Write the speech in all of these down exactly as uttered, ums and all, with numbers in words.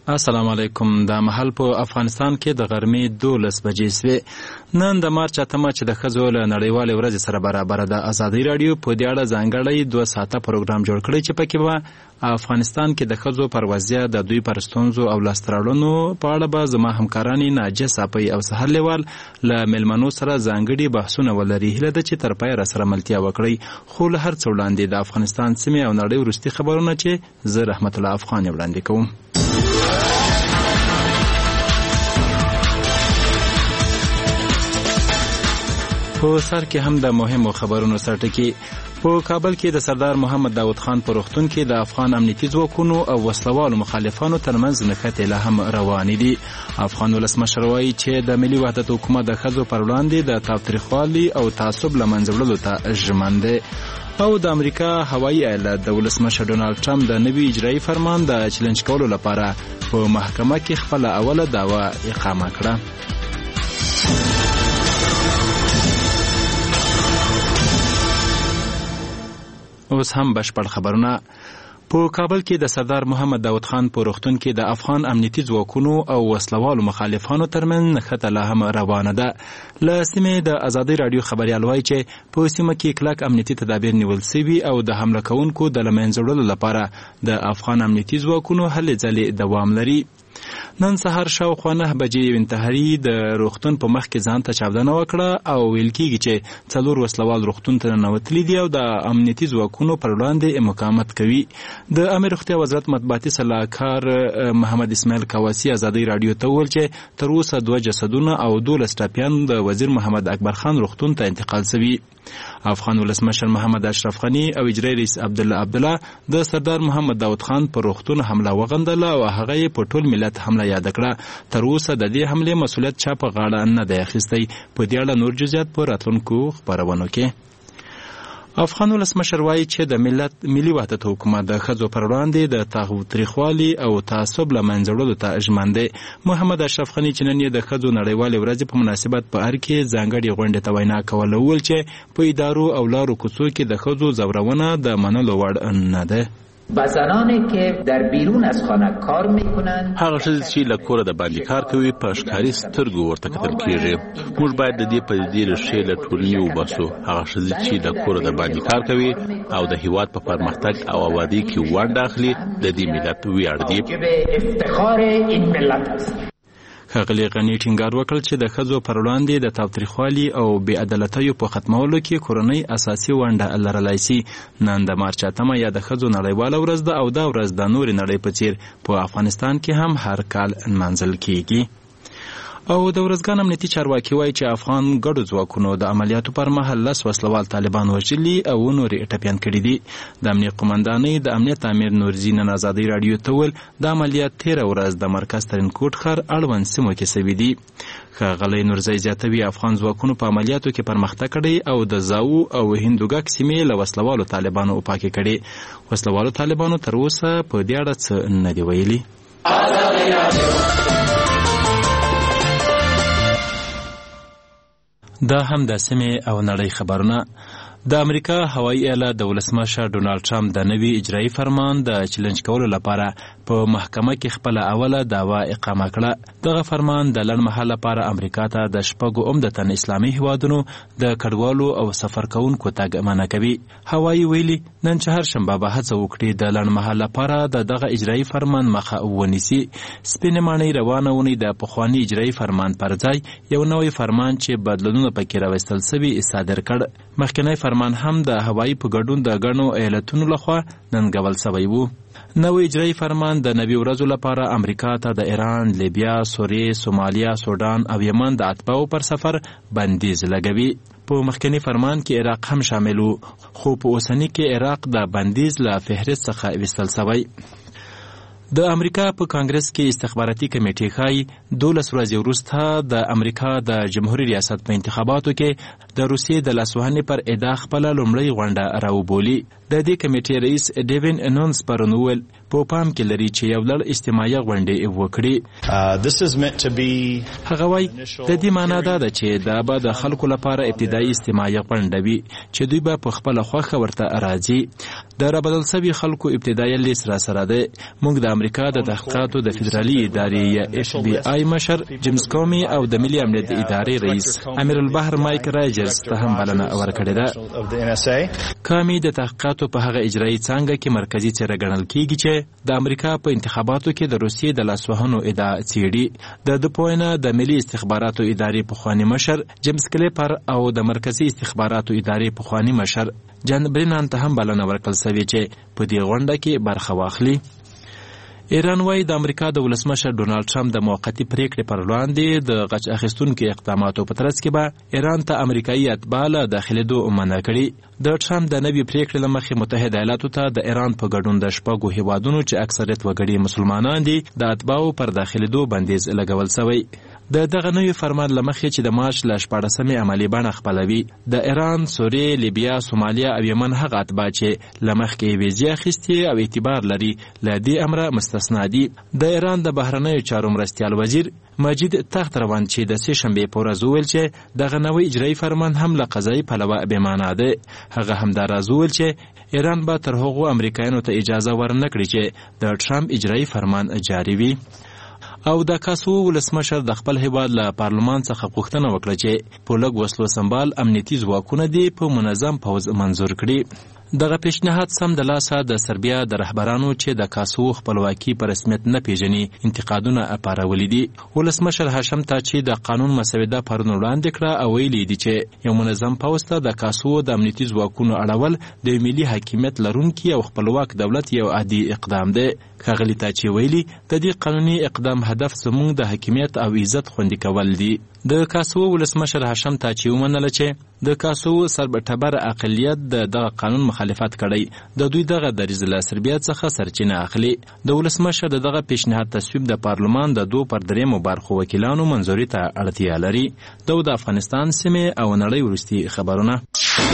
السلام علیکم. د محل په افغانستان کې د غرمې دولس بجې سوې. نن د مارچ اتمه چې د ښځو له نړیوالې ورځې سره برابره ده، ازادي راډیو په دې اړه ځانګړی دوه ساعته پروګرام جوړ کړی چې پکې به افغانستان کې د ښځو پر وضعیت، د دوی پر ستونزو او لاسته راوړنو په اړه به زما همکارانې ناجیه صافی او سحر لیوال له میلمنو سره ځانګړي بحثونه ولري. هیله ده چې تر پایه راسره ملتیا وکړئ. خو له هر څه وړاندې د افغانستان سیمې او نړۍ وروستي خبرونه چې زه رحمت الله افغان وړاندې کوم. په سر کې هم د مهمو خبرونو سرټکی. په کابل کې د سردار محمد داود خان په روغتون کې د افغان امنیتي ځواکونو او وسلوالو مخالفانو ترمنځ نښتې لا هم روانې دي. افغان ولسمشر وایي چې د ملي وحدت حکومت د ښځو پر وړاندې د تاوتریخوالي او تعصب له منځه وړلو ته ژمن دی. او د امریکا هوایي ایالت د ولسمشر ډونالډ ټرمپ د نوي اجرایي فرمان د چلنج کولو لپاره په محکمه کې خپله اوله دعوه اقامه کړه. اوس هم بشپړ خبرونه. په کابل کې د سردار محمد داود خان په روغتون کې د افغان امنیتي ځواکونو او وسلوالو مخالفانو ترمنځ نښته لا هم روانه ده. له سیمې د ازادي راډیو خبریال وایي چې په سیمه کې کلک امنیتي تدابیر نیول سوي او د حمله کوونکو د له منځه وړلو لپاره د افغان امنیتي ځواکونو هلې ځلې دوام لري. نن سهار شاوخوا نه بجې یو انتحاري د روغتون په مخ کې ځان ته چاودنه وکړه او ویل کېږي چې څلور وسلوال روغتون ته ننوتلي دي او د امنیتي ځواکونو پر وړاندې مقاومت کوي. د امیر روغتیا وزارت مطبوعاتي سلاکار محمد اسماعیل کاواسي ازادي راډیو ته وویل چې تر اوسه دوه جسدونه او دولس ټپیان د وزیر محمد اکبر خان روغتون ته انتقال شوي. افغان ولسمشر محمد اشرف غني او اجرایي رئیس عبدالله عبدالله د سردار محمد داود خان پر روغتون حمله وغندله او هغه یې په ټول ملت حمله یاد کړه. تر اوسه د دې حملې مسؤلیت چا په غاړه نه دی اخیستی. په دې اړه نور جزئیات په راتلونکو خپرونو کې. افغان ولسمشر وایي چې د ملت ملي وحدت حکومت د ښځو پر وړاندې د تاوتریخوالي او تعصب له منځه وړلو ته ژمن دی. محمد اشرف غني چې نن یې د ښځو نړیوالې ورځې په مناسبت په هر کې ځانګړې غونډې ته وینا کوله، وویل چې په ادارو او لارو کوڅو کې د ښځو ځورونه د منلو وړ نه ده. و زنانی که در بیرون از خانه کار میکنند، هغه ښځې چې له کوره د باندې کار کوي په ښکاري سترګو ورته کتل کېږي. موږ باید د دې پدیدې ریښې له ټولنې وباسو. هغه ښځې چې له کوره د باندې کار کوي او د هیواد په پرمختګ او آبادۍ کې ونډه اخلي د دې ملت ویاړ دی. افتخار این ملت است. ښاغلي غني ټینګار وکړ چې د ښځو پر وړاندې د تاوتریخوالي او بې عدالتیو په ختمولو کې کورنۍ اساسي ونډه لرلی شي. نن د مارچ اتمه یا د ښځو نړیواله ورځ ده او دا ورځ د نورې نړۍ په څیر په افغانستان کې هم هر کال نمانځل کیږي. او د ورځګان امنیتي چارواکي وایي چې افغان ګډو ځواکونو د عملیاتو پر مهال لس وسلوال طالبان وژلي او نورې ټپیان کړي دي. د امنیت قمندانۍ د امنیت امیر نورزي نن ازادي راډیو ته وویل د عملیات تېره ورځ د مرکز ترینکوټ ښار اړوند سیمو کې سوي دي. ښاغلی نورزی زیاتوي افغان ځواکونو په عملیاتو کې پرمختګ کړی او د زاو او هندوګک سیمې له وسلوالو طالبانو وپاکې کړي. وسلوالو طالبانو تر اوسه په دې اړه څه نه دي ویلي. دا هم د سیمې او نړۍ خبرونه. د امریکا هوایي ایالت د ولسمشر ډونالډ ټرمپ د نوي اجرایي فرمان د چلنج کولو لپاره په محکمه کې خپله اوله دعوه اقامه کړه. دغه فرمان د لنډ مهال لپاره امریکا ته د شپږو عمدتاً اسلامي هیوادونو د کډوالو او سفر کوونکو تګ منع کوي. هوایي ویلي نن چهارشنبه به هڅه وکړي د لنډ مهال لپاره د دغه اجرایي فرمان مخه ونیسي. سپینې ماڼۍ روانه اونۍ د پخواني اجرایي فرمان پر ځای یو نوی فرمان چې بدلونونه پکې راوستل سوي صادر کړ. مخکنی فرمان هم د هوایي په ګډون د ګڼو ایالتونو لخوا ننګول سوی و. نوی اجرایي فرمان د نوي ورځو لپاره امریکا ته د ایران، لیبیا، سوریې، سومالیا، سودان او یمن د اتباعو پر سفر بندیز لګوي. په مخکنی فرمان کې عراق هم شامل و، خو په اوسني کې عراق د بندیز له فهرست څخه ایستل سوی. د امریکا په کانګرس کې استخباراتي کمیټې ښایي دولس ورځې وروسته د امریکا د جمهوري ریاست په انتخاباتو کې د روسیې د لاسوهنې پر ادعا خپله لومړۍ غونډه راوبولي. د دې کمیټې رئیس ډیوین انونس پرون وویل په پام کې لري چې یو لړ اجتماعي غونډې وکړي. هغه وایي د دې معنا دا ده چې دا به د خلکو لپاره ابتدایي اجتماعي غونډه وي چې دوی به په خپله خوښه ورته راځي. د رابلل سوي خلکو ابتدایي لیست را سره ده. موږ د امریکا د تحقیقاتو د فدرالي ادارې یا اف بی آی مشر جیمز کومي او د ملي امنیت د ادارې رئیس امیر البحر مایک رایجرز ته هم بلنه ورکړې ده. کومي د تحقیقاتو په هغه اجرایي څانګه کې مرکزي څیره ګڼل کیږي چې د امریکا په انتخاباتو کې د روسیې د لاسوهنو ادعا څیړي. د د پوینه د ملي استخباراتو ادارې پخوانی مشر جیمز کلیپر او د مرکزي استخباراتو ادارې پخوانی مشر جان برینان ته هم بلنه ورکړل سوې چې په دې غونډه کې برخه واخلي. ایران وايي د امریکا د ولسمشر ډونالد ټرمپ د موقتي پریکړې پر وړاندې د غچ اخیستونکو اقداماتو په ترڅ کې به ایران ته امریکایي اتباع له داخلېدو منع کړي. د ټرمپ د نوي پریکړې له مخې متحده ایالاتو ته د ایران په ګډون د شپږو هیوادونو چې اکثریت وګړي مسلمانان دي د اتباعو پر داخلېدو بندیز لګول سوی. د دغه نوي فرمان له مخې چې د مارچ له شپاړسمې عملي بڼه خپلوي د ایران، سوریې، لیبیا، سومالیا او یمن هغه اتباع چې له مخکې ویزې اخیستې او اعتبار لري له دې امره مستثنا دي. د ایران د بهرنیو چارو مرستیال وزیر مجید تخت روان چې د سې شنبې په ورځ وویل چې دغه نوی اجرایي فرمان هم له قضایي پلوه بېمانا دی. هغه همداراز وویل چې ایران به تر هغو امریکایانو ته اجازه ورنکړي چې د ټرمپ اجرایي فرمان جاري وي. او د کاسو ولسمشر د خپل هیواد له پارلمان څخه غوښتنه وکړه چې په لږ وسلو سنبال امنیتي ځواکونه دي په منظم پوځ منظور کړي. دغه پیشنهاد سم د لاسه د سربیا د رهبرانو چې د کاسو خپلواکي په رسمیت نه پیژني انتقادونه اپارولي دي. ولسمشر هاشم تا چې د قانون مسوده پرون وړاندې کړه او ویلي دي چې یو منظم پوځ ته د کاسو د امنیتي ځواکونو اړول د ملي حاکمیت لرونکي او خپلواک دولت یو عادي اقدام دی. ښاغلي تاچي ویلي د دې قانوني اقدام هدف زموږ د حاکمیت او عزت خوندي کول دي. د کاسو ولسمشر هاشم تاچي ومنله چې د کاسو سربټبر اقلیت د دغه قانون مخالفت کړی. د دوی دغه دریځ له سربیا څخه سرچینه اخلي. د ولسمشر د دغه پیشنهاد تصویب د پارلمان د دو پر دریمو برخو وکیلانو منظوري ته اړتیا لري. د افغانستان سیمې او نړۍ وروستي خبرونه.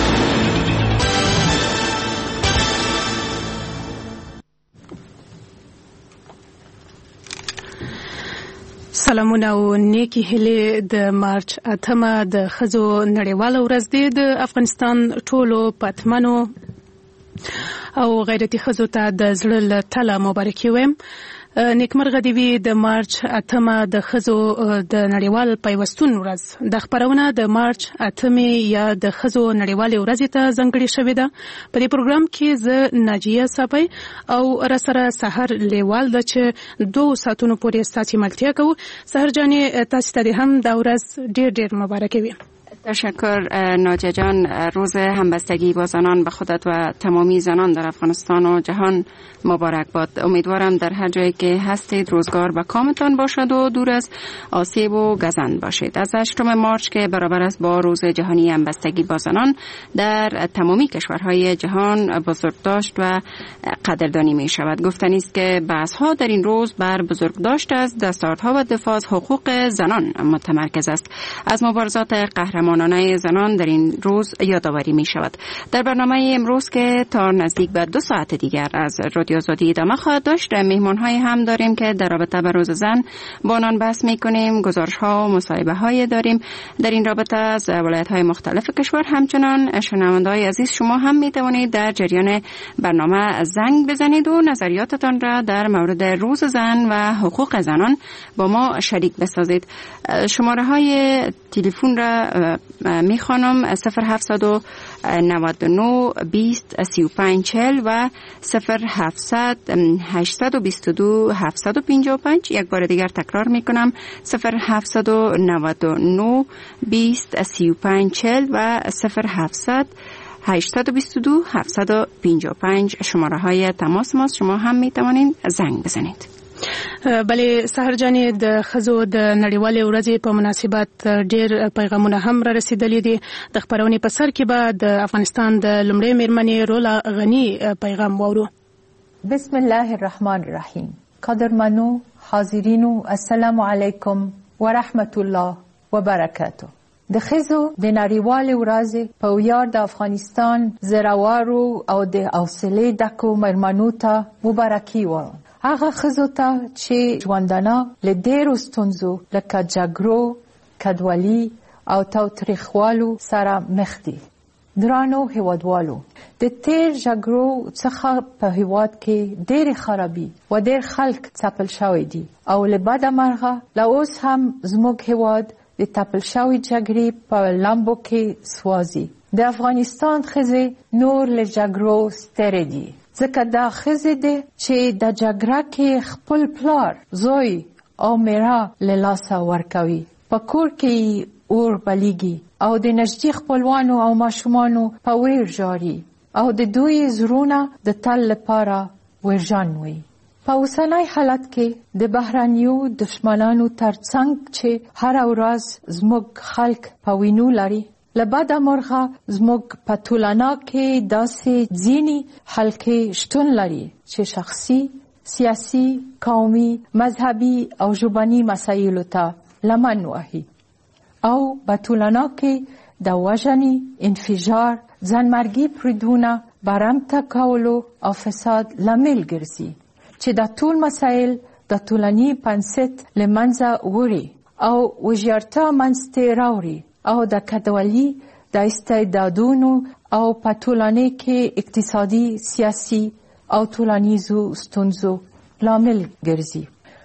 سلامونه او نیکی هیلې. د مارچ اتمه د ښځو نړیواله ورځ دی. د افغانستان ټولو پاتمنو او غیرتي ښځو ته د زړه له تله مبارکي وایم. نیکمرغه دې وي د مارچ اتمه د ښځو د نړیوال پیوستون ورځ. د خپرونه د مارچ اتمې یا د ښځو نړیوالې ورځې ته ځانګړې شوې ده. په دې پروګرام کې زه ناجیه صافی او راسره سحر لیوال ده چې دوه ساعتونو پورې ستاسې ملتیا کوو. سحر جانې تاسې ته هم دا ورځ ډېر ډېر مبارکه وي. تشکر ناجیه جان. روز همبستگی با زنان به خودت و تمامی زنان در افغانستان و جهان مبارک باد. امیدوارم در هر جایی که هستید روزگار به کامتان باشد و دور از آسیب و گزند باشید. از هشتم مارچ که برابر است با روز جهانی همبستگی با زنان در تمامی کشورهای جهان بزرگداشت و قدردانی می شود. گفتنی است که بحث‌ها در این روز بر بزرگداشت از دستاوردها و دفاع از حقوق زنان متمرکز است. از مبارزات قهرمانانه زنان در این روز یادآوری می شود. در برنامه امروز که تا نزدیک به دو ساعت دیگر از رادیو آزادی ادامه خواهد داشت، مهمان‌های هم داریم که در رابطه با روز زن با آنان بحث می‌کنیم. گزارش‌ها و مصاحبه‌های داریم در این رابطه از ولایت‌های مختلف کشور. همچنان شنونده‌های عزیز شما هم می‌توانید در جریان برنامه زنگ بزنید و نظریاتتان را در مورد روز زن و حقوق زنان با ما شریک بسازید. شماره‌های تلفن را می‌خوانم: صفر هفتصد و نود و نه بیست سی و پنج چهل و صفر هفتصد هشتصد و بیست و دو هفتصد و پنجاه و پنج. یک بار دیگر تکرار میکنم: صفر هفتصد و نود و نه بیست سی و پنج چهل و صفر هفتصد هشتصد و بیست و دو هفتصد و پنجاه و پنج شماره های تماس ماست. شما هم میتوانید زنگ بزنید. بله سحر جانې د ښځو د نړیوالې ورځې په مناسبت ډېر پیغامونه هم را رسیدلي دي. د خپرونې په سر کې به د افغانستان د لومړۍ مېرمنې رولا غني پیغام واورو. بسم الله الرحمن الرحیم. قدرمنو حاضرینو، السلام علیکم و رحمت الله و برکاته. د ښځو د نړیوالې ورځې په ویاړ د افغانستان زړورو او د حوصلې ډکو مېرمنو ته مبارکي وایم. هغه ښځو ته چې ژوندانه له ډېرو ستونزو لکه جګړو، کډوالي او تاوتریخوالو سره مخ دي. درانو هیوادوالو، د تیر جګړو څخه په هیواد کې ډېرې خرابي و ډېر خلک ځپل شوي دي او له بده مرغه لا اوس هم زموږ هیواد د تپل شوي جګړې په لامبو کې سوازي. د افغانستان ښځې نور له جګړو ستړې دي، ځکه دا ښځې دي چې د جګړه کې خپل پلار، زوی او میړه له لاسه ورکوي. په کور کې اور بلیږي او د نږدې خپلوانو او ماشومانو په ویر ژاړي او د دوی زړونه د تل لپاره ویرجن وي. په اوسنی حالت کې د بهرنیو دشمنانو ترڅنګ چې هر ورځ زموږ خلک په وینو لري، له بده مرغه زموږ په ټولنه کې داسې ځینې حلقې شتون لري چې شخصي، سیاسي، قومي، مذهبي او ژبني مسایلو ته لمن وهي او په ټولنه کې د وژنې، انفجار، ځانمرګي پریدونه، برمته کولو او فساد لامل ګرځي چې دا ټول مسایل د ټولنې بنسټ له منځه وړي او وژاړته منځته راوړي او د کډوالۍ د استعدادونو او په ټولنه کې اقتصادي، سیاسي او ټولنیزو ستونزو لامل ګرځي.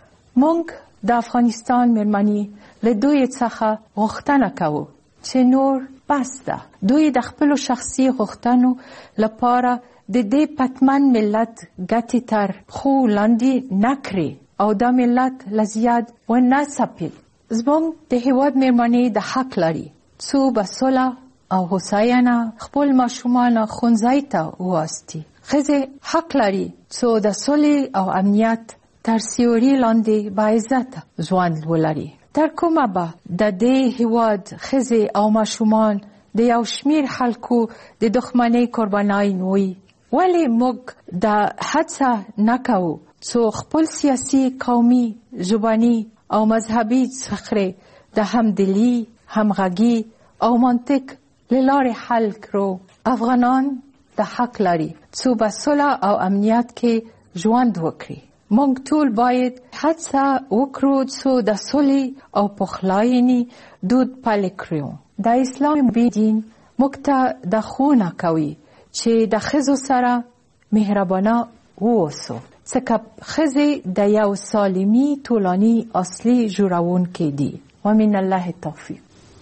موږ د افغانستان مېرمنې له دوی څخه غوښتنه کوو چې نور بس ده. دوی د خپلو شخصي غوښتنو لپاره د دې پتمن ملت ګټې تر خو لاندې نه کړي او دا ملت له زیات ونه څپي. زموږ د هېواد مېرمنې د حق لري څو به صلح او هوساینه خپل ماشومان ښوونځي ته واستي. ښځې حق لري څو د صلح او امنیت تر سیوري لاندې باعزت ژوند ولري. تر کومه به د دې هېواد ښځې او ماشومان د یو شمېر خلکو د دښمنۍ قربانیان وي؟ ولې موږ دا هڅه نه کوو څو خپل سیاسي، قومي، ژبني او مذهبي څخرې د همدلي، همغږي او منطق له لارې حل کړو؟ افغانان د حق لري څو په صلح او امنیت کې ژوند وکړي. موږ ټول باید هڅه وکړو څو د صلح او پخلاینې دود پلي کړو. د اسلام دین موږ ته د ښوونه کوي چې د ښځو سره مهربانه واوسو، ځکه ښځې د یو سالمې ټولنې اصلي جوړونکې دي. ومن الله التوفیق.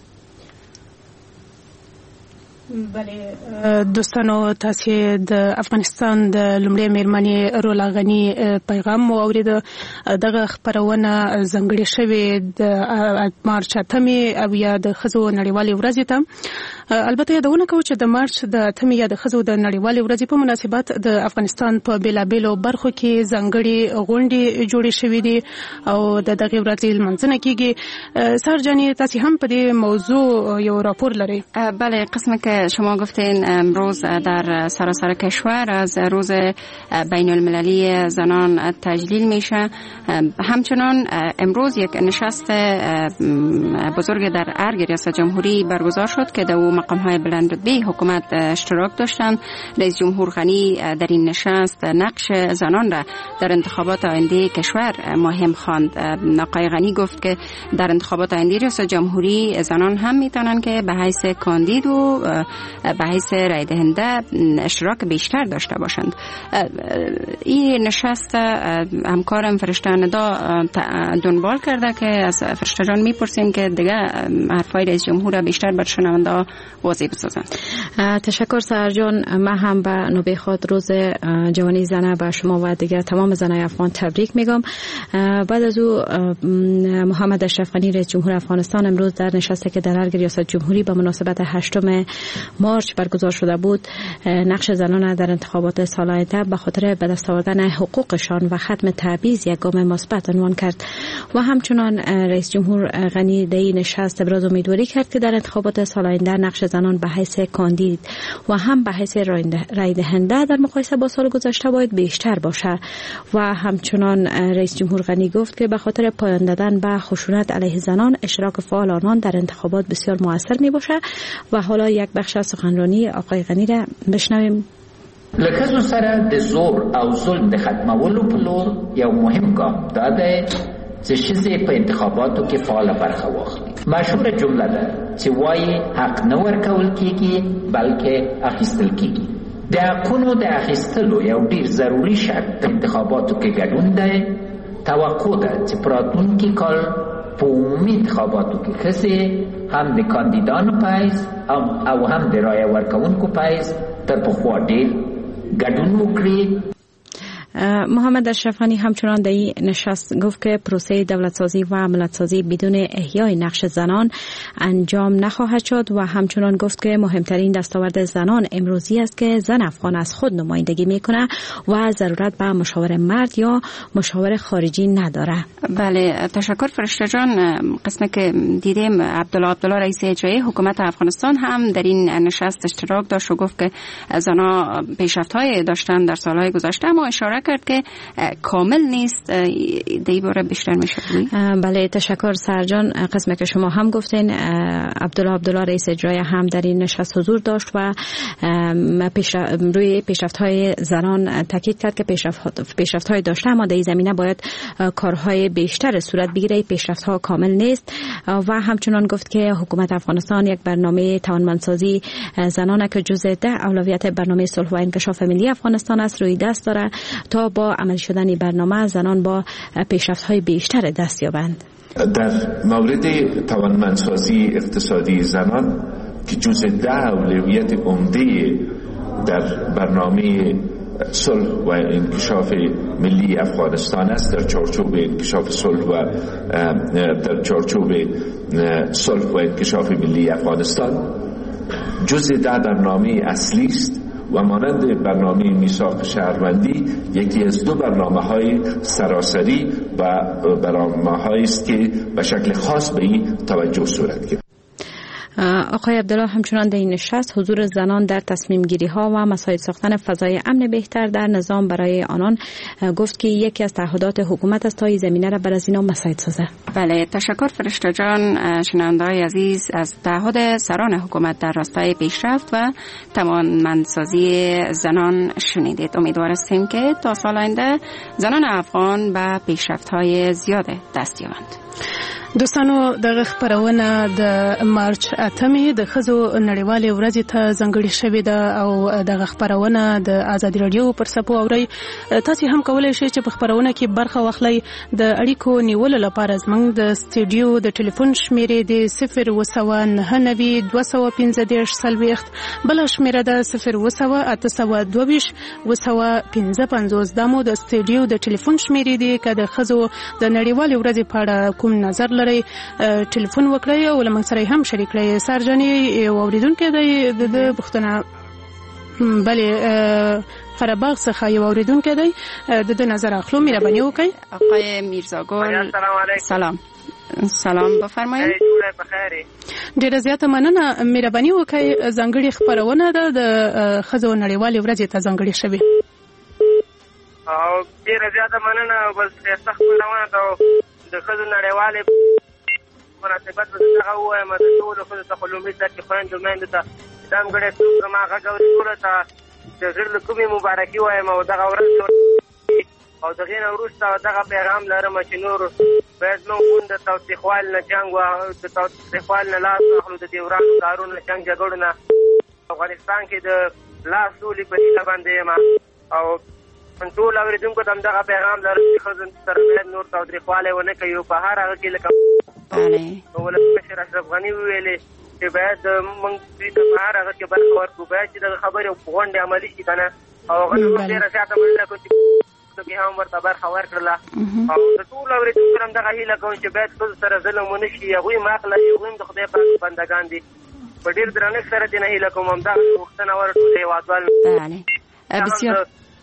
بله دوستانو، تاسو د افغانستان د لومړۍ مېرمنې رولا غني پیغام مو اورید. دغه خبرونه ځانګړې شوې د مارچ اتمې او یا د ښځو نړیوالې ورځې ته. البته یادونه کوو چې د مارچ د اتمې یا د ښځو د نړیوالې ورځې په مناسبت د افغانستان په بېلابېلو برخو کې ځانګړې غونډې جوړې شوې دي او د دغې ورځې لمانځنه کیږي. سر جانی، تاسو هم په دې موضوع یو راپور لرئ؟ بله، قسم که شما گفتین امروز در سراسر کشور از روز بین المللی زنان تجلیل میشه. همچنان امروز یک نشست بزرگ در ارگ ریاست جمهوری برگزار شد که در او مقام های بلند رتبه حکومت اشتراک داشتند. رئیس جمهور غنی در این نشست نقش زنان را در انتخابات آینده کشور مهم خواند. آقای غنی گفت که در انتخابات آینده ریاست جمهوری زنان هم میتونن که به حیث کاندید و به حیث رای دهنده اشتراک بیشتر داشته باشند. این نشست همکارم فرشته ندا دنبال کرده که از فرشته جان میپرسیم که دیگه حرفای رئیس جمهور را بیشتر بر شنونده واضح بسازند. تشکر سر جان. من هم به نوبه خود روز جوانی زنه به شما و دیگه تمام زنای افغان تبریک میگم. بعد از او محمد اشرف غنی رئیس جمهور افغانستان امروز در نشستی که در ارگ ریاست جمهوری به مناسبت هشتم مارچ برگزار شده بود نقش زنان در انتخابات سال آینده به خاطر به دست آوردن حقوقشان و ختم تبعیض یک گام مثبت عنوان کرد و همچنان رئیس جمهور غنی در این نشست ابراز امیدواری کرد که در انتخابات سال آینده نقش زنان به حیث کاندید و هم به حیث رای دهنده در مقایسه با سال گذشته باید بیشتر باشه و همچنان رئیس جمهور غنی گفت که به خاطر پایان دادن به خشونت علیه زنان اشتراک فعال آنان در انتخابات بسیار موثر می باشه و حالا یک بخش از سخنرانی آقای غنی را بشنویم. لکه سره د زور او ظلم د ختمولو په لور یو مهم ګام دا دی چې ښځې په انتخاباتو کې فعاله برخه واخلي. مشهوره جمله ده چې وایي حق نه ورکول کیږي بلکې اخیستل کیږي. د حقونو د اخیستلو یو ډیر ضروري شرط په انتخاباتو کې ګډون دی. توقع ده چې په راتلونکي کال په عمومي انتخاباتو کې ښځې هم د کاندیدانو په حیث او هم د رایه ورکوونکو په حیث تر پخوا ډیر گدون وکړي. محمد اشرف غنی همچنان در این نشست گفت که پروسه دولتسازی و ملتسازی بدون احیای نقش زنان انجام نخواهد شد و همچنان گفت که مهمترین دستاورد زنان امروزی است که زن افغان از خود نمایندگی میکنه و ضرورت به مشاور مرد یا مشاور خارجی نداره. بله تشکر فرشته جان. قسمه که دیدیم عبدالله عبدالله رئیس اجرایی حکومت افغانستان هم در این نشست اشتراک داشت و گفت که زنان پیشرفت‌های داشتن در سالهای گذشته، اما اشاره کرد که کامل نیست. دی باره بیشتر میشه. بله تشکر سرجان. قسمه که شما هم گفتین عبدالله عبدالله رئیس اجرایی هم در این نشست حضور داشت و پیشرفت روی پیشرفت‌های زنان تاکید کرد که پیشرفت پیشرفت‌های داشته، اما در این زمینه باید کارهای بیشتر صورت بگیره. پیشرفت‌ها کامل نیست و همچنان گفت که حکومت افغانستان یک برنامه توانمندسازی زنان که جزء ده اولویت برنامه صلح و انکشاف ملی افغانستان است روی دست داره تا با عمل شدن برنامه زنان با پیشرفت‌های بیشتر دست یابند. در مورد توانمندسازی اقتصادی زنان که جزء ده اولویت عمده در برنامه صلح و انکشاف ملی افغانستان است، در چارچوب انکشاف صلح و در چارچوب صلح و انکشاف ملی افغانستان جزء ده برنامه اصلی است و مانند برنامه میثاق شهروندی یکی از دو برنامه‌های سراسری و برنامه‌هایی است که به شکل خاص به این توجه صورت گرفت. آقای عبدالله همچنان در این نشست حضور زنان در تصمیم گیری ها و مساعد ساختن فضای امن بهتر در نظام برای آنان گفت که یکی از تعهدات حکومت است تا این زمینه را بر از اینا مساعد سازه. بله تشکر فرشته جان. شنونده‌های عزیز از تعهد سران حکومت در راستای پیشرفت و توانمندسازی زنان شنیدید. امیدوار هستیم که تا سال آینده زنان افغان به پیشرفت‌های زیاد دست یابند. دوستانو دغه خبرونه د مارچ اتمې د ښځو نړیوالې ورځې ته ځانګړې شوې ده او دغه خبرونه د ازادي راډیو پر سپو اورئ. تاسو هم کولای شئ چې په خبرونه کې برخه واخلئ. د اړیکو نیولو لپاره زموږ د سټوډیو د ټلیفون شمیرې د صفر اووه سوه نهه نوي دوه سوه پنځه دېرش څلوېښت، بله شمیره ده صفر اووه سوه اته سوه دوه ویشت اووه سوه پنځه پنځوس. دا مو د سټوډیو د ټلیفون شمیرې دي. که د ښځو د نړیوالې ورځې په اړه کوم نظر لري ټلیفون وکړئ او له موږ سره هم شریک کړئ. سرجانې یو اورېدونکی دی، د پوښتنه بلې قره‌باغ څخه یو اورېدونکی دی، د ده نظر اخلو. مهرباني وکړئ. آقای میرزاگل سلام. سلام بفرمایید. ډیره زیاته مننه. مهرباني وکړئ. ځانګړې خبرونه ده د ښځو نړیوالې ورځې ته ځانګړې شوې. او ډیره زیاته مننه. بس ښه خبرونه ده د ښځو نړیوالې مناسبت به دغه ووایم د ټولو ښځو ته خو لومړي سر کې خویندو میندو ته ځانګړی څوک زما غږ اوري ټولو ته د زړه له کومې مبارکي وایم او دغه ورځ او د هغې نه وروسته دغه پیغام لرم چې نور باید موږ د تاوتریخوالي نه جنګ د تاوتریخوالي نه لاس واخلو، د دې ورانو کارونو نه جنګ جګړو نه. افغانستان کې د لا سولې په هیله باندې یم او ټول اورېدونکو ته همدغه پیغام لرم چې ښځو سره باید نور تاوتریخوالی ونه کوي او په هر هغه کې لکه ولسمشر اشرف غني وویلې چې باید موږ دوی ته په هر هغه کې برخه ورکړو، باید چې دغه خبرې غونډې عملي شي که نه. او هغه نور ډېره زیاته مننه کوم چې کې هم ورته برخه ورکړله او د ټولو اورېدونکو نه همدغه هیله کوم چې باید ښځو سره ظلم ونه شي. هغوی هم حق لري، هغوی هم د خدای پاک بندګان دي. په ډېر درنښت سره دې نه هیله کوم همدغه پوښتنه ور ټول هېوادوال بسیار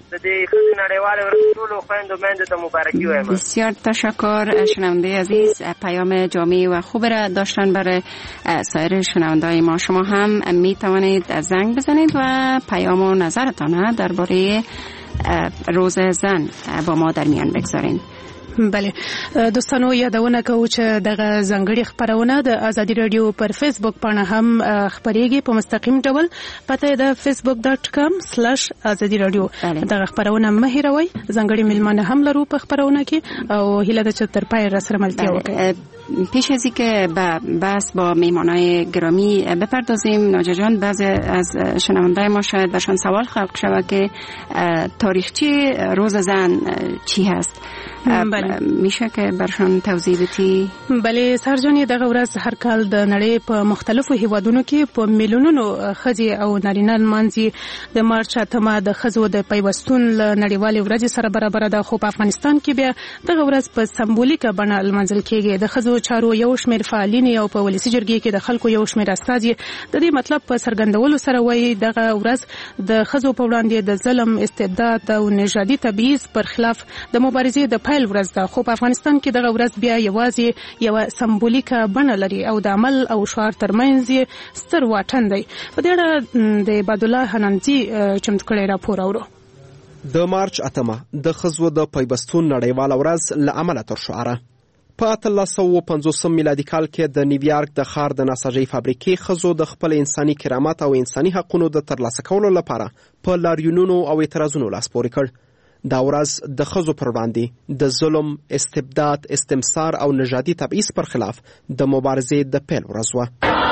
د دې ښځې نړیواله ورځ ټولو خویندو میندو ته مبارکي وایم. بسیار تشکر شنونده عزیز، پیام جامعی و خوب را داشتن برای سایر شنونده‌های ما. شما هم می توانید زنگ بزنید و پیام و نظرتان درباره روز زن با ما در میان بگذارین. بله دوستانو، یادونه کوو چې دغه ځانګړي خبرونه د ازادي رادیو پر فیسبوک باندې هم خبرېږي په مستقیم ډول. پته د فیسبوک ډاټ کام سلیش ازادي رادیو. دغه خبرونه مه هېروئ. ځانګړي میلمانه هم لرو په خبرونه کې او هیله ده چې تر پای را سره ملتیا وکړئ. پیش از اینکه به بحث با میهمانای گرامی بپردازیم، ناجا جان، بعضی از شنونده‌های ما شاید برشان سوال خلق شود که تاریخچه روز زن چی هست. بله. میشه که برشان توضیح بدی؟ بله سرجان، دغه ورځ هر کال د نړۍ په مختلفو هیوادونو کې په میلیونونو ښځې او نارینه لمانځي. د مارچ اتمه د ښځو د پیوستون له نړیوالې ورځې سره برابر ده، خو په افغانستان کې بیا دغه ورځ په سمبولیکه بڼه لمانځل کېږي. د ښځو چارو یو شمېر فعالین او په ولسي جرګې کې د خلکو یو شمېر استازي د دې مطلب په څرګندولو سره وایي دغه ورځ د ښځو په وړاندې د ظلم، استبداد او نژادي تبعیض پر خلاف د مبارزې د پیل ورځ ده. خو په افغانستان کې دغه ورځ بیا یوازې یو سمبولیکه بڼه لري او د عمل او شعار ترمنځ یې ستر واټن دی. په دې اړه د عبادالله حنانزي چمتو کړی راپور اورو. د مارچ اتمه د ښځو د پیوستون نړیواله ورځ له امله تر شعاره. په اتلس سوه پنځوسم میلادي کال کې د نیویارک د ښار د نساجۍ فابریکې ښځو د خپل انساني کرامت او انساني حقونو د ترلاسه کولو لپاره په لاریونونو او اعتراضونو لاس پورې کړ. دا ورځ د ښځو پر وړاندې د ظلم، استبداد، استمسار او نژادي تبعیض پر خلاف د مبارزې د پیل ورځ وه.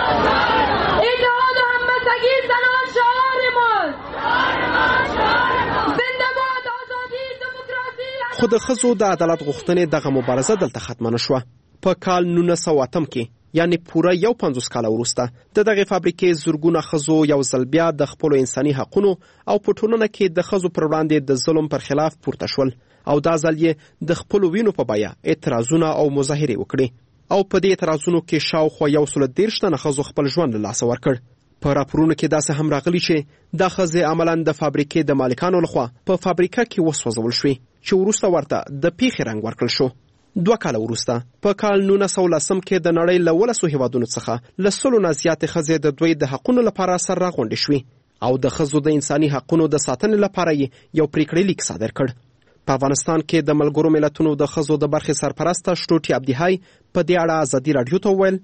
خو د ښځو د عدالت غوښتنې دغه مبارزه دلته ختمه نه شوه. په کال نولس سوه اتم کې، یعنی پوره یو پنځوس کاله وروسته، د دغې فابریکې زرګونه ښځو یو ځل بیا د خپلو انساني حقونو او په ټولنه کې د ښځو پر وړاندې د ظلم پر خلاف پورته شول او دا ځل یې د خپلو وینو په بیه اعتراضونه او مظاهرې وکړې او په دې اعتراضونو کې شاوخوا یو سل دېرش تنه ښځو خپل ژوند له لاسه ورکړ. په راپورونو کې داسې هم راغلي چې دا ښځې عملاً د فابریکې د مالکانو لخوا په فابریکه کې وسوځول شوې چې وروسته ورته د پیښې رنګ ورکړل شو. دوه کاله وروسته په کال نولس سوه لسم کې د نړۍ له ولسو هیوادونو څخه له سلو نه زیاتې ښځې د دوی د حقونو لپاره سر راغونډې شوې او د ښځو د انساني حقونو د ساتنې لپاره یې یو پریکړې لیک صادر کړ. په افغانستان کې د ملګرو ملتونو د ښځو د برخې سرپرسته شټوټي عبدیحی په دې اړه ازادي راډیو ته وویل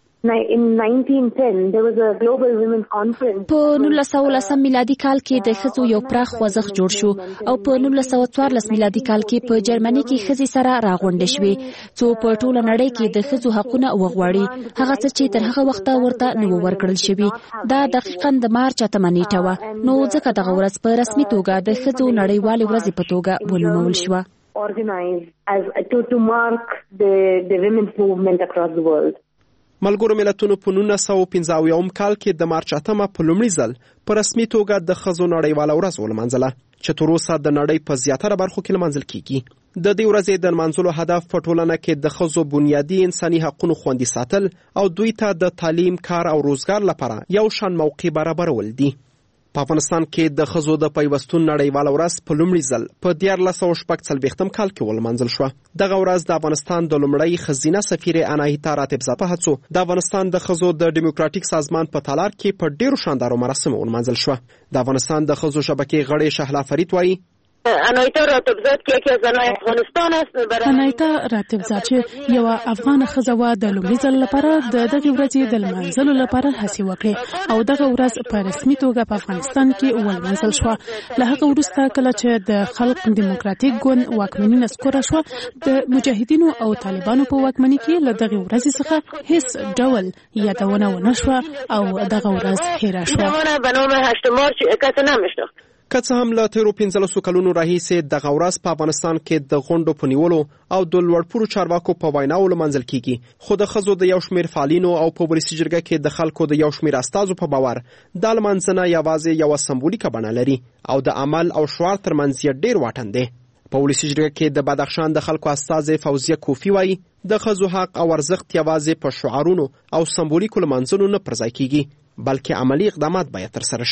In nineteen ten there was a global women's conference. په نولس سوه لسم میلادي کال کې د ښځو یو پراخ خوځښت جوړ شو او په نولس سوه څوارلس میلادي کال کې په جرمني کې ښځې سره راغونډې شوې څو په ټوله نړۍ کې د ښځو حقونه وغواړي، هغه څه چې تر هغه وخته ورته نه و ورکړل شوي. دا دقیقاً د مارچ اتمه نیټه وه، نو ځکه دغه ورځ په رسمي توګه د ښځو نړیوالې ورځې په توګه ونومول شوه. Organized as to to mark the the women's movement across the world. ملګرو ملتونو په نولس سوه پنځه اویایم کال کې د مارچ اتمه په لومړي ځل په رسمي توګه د ښځو نړیواله ورځ ولمانځله چې تر اوسه د نړۍ په زیاتره برخو کې لمانځل کیږي. د دې ورځې د لمانځلو هدف په ټولنه کې د ښځو بنیادي انساني حقونو خوندي ساتل او دوی ته د تعلیم، کار او روزګار لپاره یو شان موقع برابرول دي. په افغانستان کې د ښځو د پیوستون نړیواله ورځ په لومړي ځل په دیارلس سوه شپږ څلوېښتم کال کې ولمانځل شوه. دغه ورځ د افغانستان د لومړۍ ښځینه سفیرې اناهیتا راتبزا په هڅو د افغانستان د ښځو د ډیموکراتیک سازمان په تالار کې په ډیرو شاندارو مراسمو ولمانځل شوه. د افغانستان د ښځو شبکې غړې شهلا فرید وایي انایتا راتبزاد که یکی از زنای افغانستان است. انایتا راتبزاد چې یو افغان ښځه وه د لومړي ځل لپاره د دغې ورځې د لمانځلو لپاره هڅې وکړې او دغه ورځ په رسمي توګه په افغانستان کې ولمانځل شوه. له هغه وروسته کله چې د خلق دیموکراتیک ګوند واکمني نسکوره شوه، د مجاهدینو او طالبانو په واکمنۍ کې له دغې ورځې څخه هیڅ ډول یادونه ونه شوه او دغه ورځ هیره شوه. به نام هشت مارچ کس نمیشناخت. که څه هم له تیرو پنځلسو کلونو راهیسې دغه ورځ په افغانستان کې د غونډو په نیولو او د لوړپوړو چارواکو په ویناو لمانځل کیږي، خو د ښځو د یو شمېر فعالینو او په ولسي جرګه کې د خلکو د یو شمېر استازو په باور دا لمانځنه یوازې یوه سمبولیکه بڼه لري او د عمل او شعار ترمنځ یې ډېر واټن دی. په ولسي جرګه کې د بدخشان د خلکو استازې فوزیه کوفی وایي د ښځو حق او ارزښت یوازې په شعارونو او سمبولیکو لمانځنو نه پرځای کیږي، بلکې عملی اقدامات باید ترسره شي.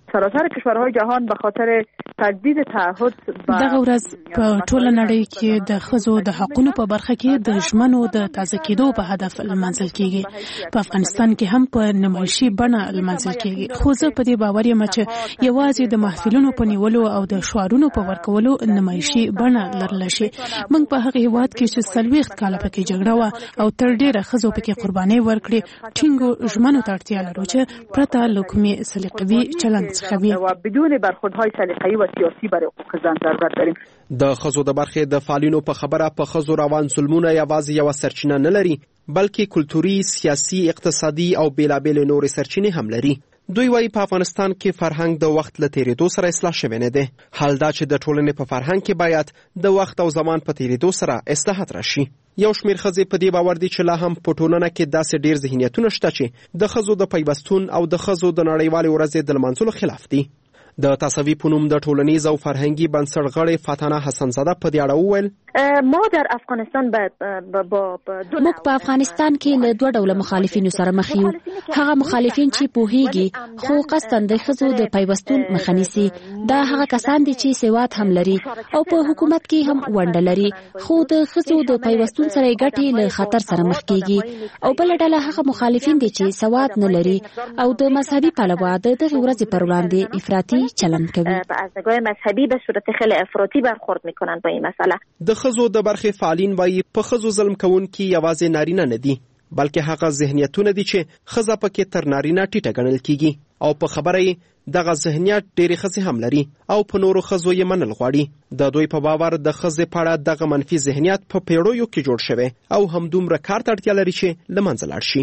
سراسر کشورهای جهان به خاطر تجدید تعهد دغه ورځ په ټوله نړۍ کې د ښځو د حقوقو په برخه کې د ژمنو د تازه کېدو په هدف لمانځل کیږي. په افغانستان کې هم په نمایشي بڼه لمانځل کیږي. خو زه په دې باور یم چې یوازې د محفلونو په نیولو او د شعارونو په ورکولو نمایشي بڼه لرل شي. موږ په هغه هیواد کې چې څلوېښت کاله پکې جګړه وه او تر ډېره ښځو پکې قربانۍ ورکړې ټینګو ژمنو ته اړتیا لرو چې پرته له کومې سلیقوي چلند څخه وي. بدون برخوردهای سلیقه‌ای و سیاسی برای حقوق زن ضرورت داریم. د ښځو د برخې د فعالینو په خبره په ښځو روان ظلمونه یوازې یوه سرچینه نه لري، بلکې کلتوري، سیاسي، اقتصادي او بیلابېلې نورې سرچینې هم لري. دوی وايي په افغانستان کې فرهنګ د وخت له تیریدو سره اصلاح شوی نه دی. حال دا چې د ټولنې په فرهنګ کې باید د وخت او زمان په تیریدو سره اصلاحات راشي. یو شمېر ښځې په دې باور دي چې لا هم په ټولنه کې داسې ډېر ذهنیتونه شته چې د ښځو د پیوستون او د ښځو د نړیوالې ورځې د لمانځلو خلاف دي. د تصوی په نوم د ټولنیز او فرهنګي بنسټ غړي فاتنه حسن زاده په دې اړه وویل ما در افغانستان با موږ په افغانستان کې له دوه ډوله مخالفینو سره مخ یو. هغه مخالفین چې پوهیږي خو قصداً د ښځو د پیوستون مخه نیسي. دا هغه کسان دي چې سواد هم لري او په حکومت کې هم ونډه لري، خو د ښځو د پیوستون سره ګټې له خطر سره مخ کیږي. او بل ډله هغه مخالفین دي چې سواد نه لري او د مذهبي پلوه د دغه ورځې پر وړاندې افراطي چلند کوي. از نگاه مذهبی به صورت خیلی افراطی برخورد میکنن با این مسئله. د ښځو د برخې فعالین وایي په ښځو ظلم کوونکي یوازې نارینه نه دي، بلکې هغه ذهنیتونه دي چې ښځه پکې تر نارینه ټیټه ګڼل کیږي او په خبره یې دغه ذهنیت ډېرې ښځې هم لري او په نورو ښځو یې منل غواړي. د دوی په باور د ښځې په اړه دغه منفي ذهنیت په پیړیو کې جوړ شوی او همدومره کار ته اړتیا لري چې له منځه لاړ شي.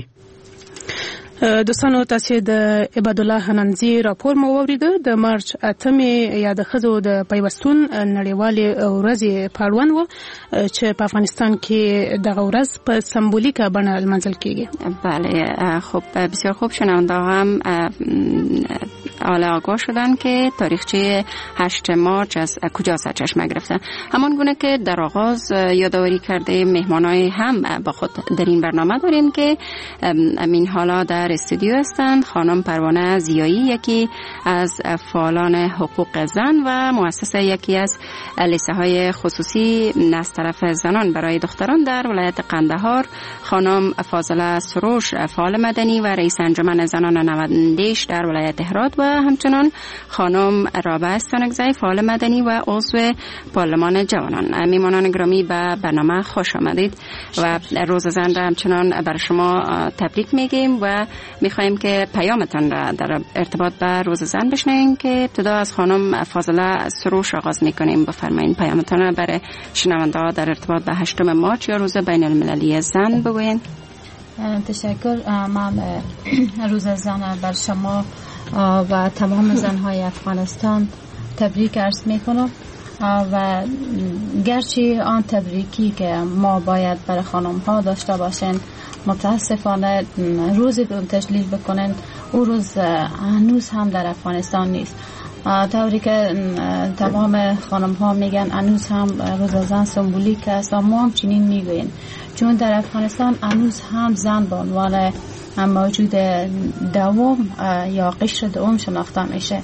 دوستانو تاسو د عباد الله حنانزي راپور مو واوریده. د مارچ اتمې یا د ښځو د پیوستون نړیوالې ورځې په اړوند و چې په افغانستان کې دغه ورځ په سمبولیکه بڼه لمانځل کیږي. بله خب بسیار خوب. شنونده هم حالا آگاه شدن که تاریخچه هشت مارچ از کجا سرچشمه گرفته. همان گونه که در آغاز یادآوری کرده مهمانای هم با خود در این برنامه داریم که امین حالا در استودیو هستند. خانم پروانه زیایی یکی از فعالان حقوق زن و مؤسس یکی از لیسه های خصوصی از طرف زنان برای دختران در ولایت قندهار، خانم فاضله سروش فعال مدنی و رئیس انجمن زنان نوندیش در ولایت هرات و همچنان خانم رابعه استانکزی فعال مدنی و عضو پارلمان جوانان. میمانان گرامی به برنامه خوش آمدید و روز زن را همچنان برای شما تبریک میگیم و میخواهیم که پیامتان را در ارتباط به روز زن بشنویم که ابتدا از خانم فاضله سروش آغاز میکنیم. بفرمایید پیامتان را برای شنونده ها در ارتباط به هشتم مارچ یا روز بین المللی زن بگوین. تشکر. من روز زن بر شما و تمام زنهای افغانستان تبریک عرض میکنم و گرچه آن تبریکی که ما باید برای خانم ها داشته باشین متاسفانه روزی دون تجلیل بکنن او روز هنوز هم در افغانستان نیست. طوری که تمام خانم ها میگن هنوز هم روز زن سمبولیک است و ما هم چنین میگوین، چون در افغانستان هنوز هم زن به عنوان موجود دوم یا قشر دوم شناخته میشه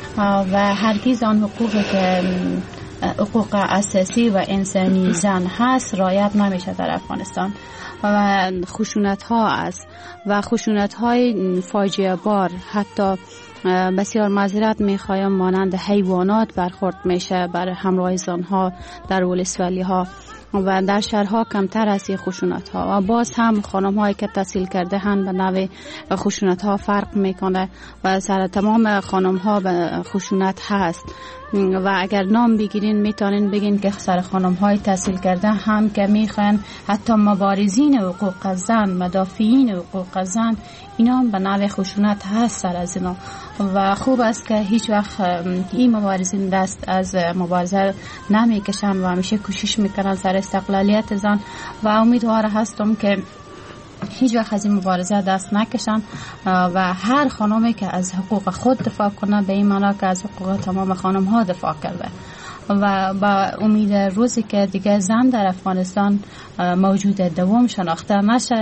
و هرگز آن حقوقی که حقوق اساسی و انسانی زن هست رعایت نمیشه در افغانستان و خشونت ها است و خشونت های فاجعه بار. حتی بسیار معذرت میخوایم مانند حیوانات برخورد میشه بر همراه زنها در ولسوالی ها و در شهرها کمتر است خشونت ها و باز هم خانم هایی که تحصیل کرده هن به نوع خشونت ها فرق میکنه و سر تمام خانم ها به خشونت هست و اگر نام بگیرین میتونین بگین که سر خانم های تحصیل کرده هم که میخوان حتی مبارزین حقوق زن، مدافعین حقوق زن، اینا هم به نوع خشونت هست سر از اینا و خوب است که هیچ وقت این مبارزین دست از مبارزه نمیکشن و همیشه کوشش میکنن سر استقلالیت زن و امیدوار هستم که هیچ وقت از این مبارزه دست نکشن و هر خانمی که از حقوق خود دفاع کنه به این معنا که از حقوق تمام خانم ها دفاع کرده و با امید روزی که دیگه زن در افغانستان موجود دوم شناخته نشه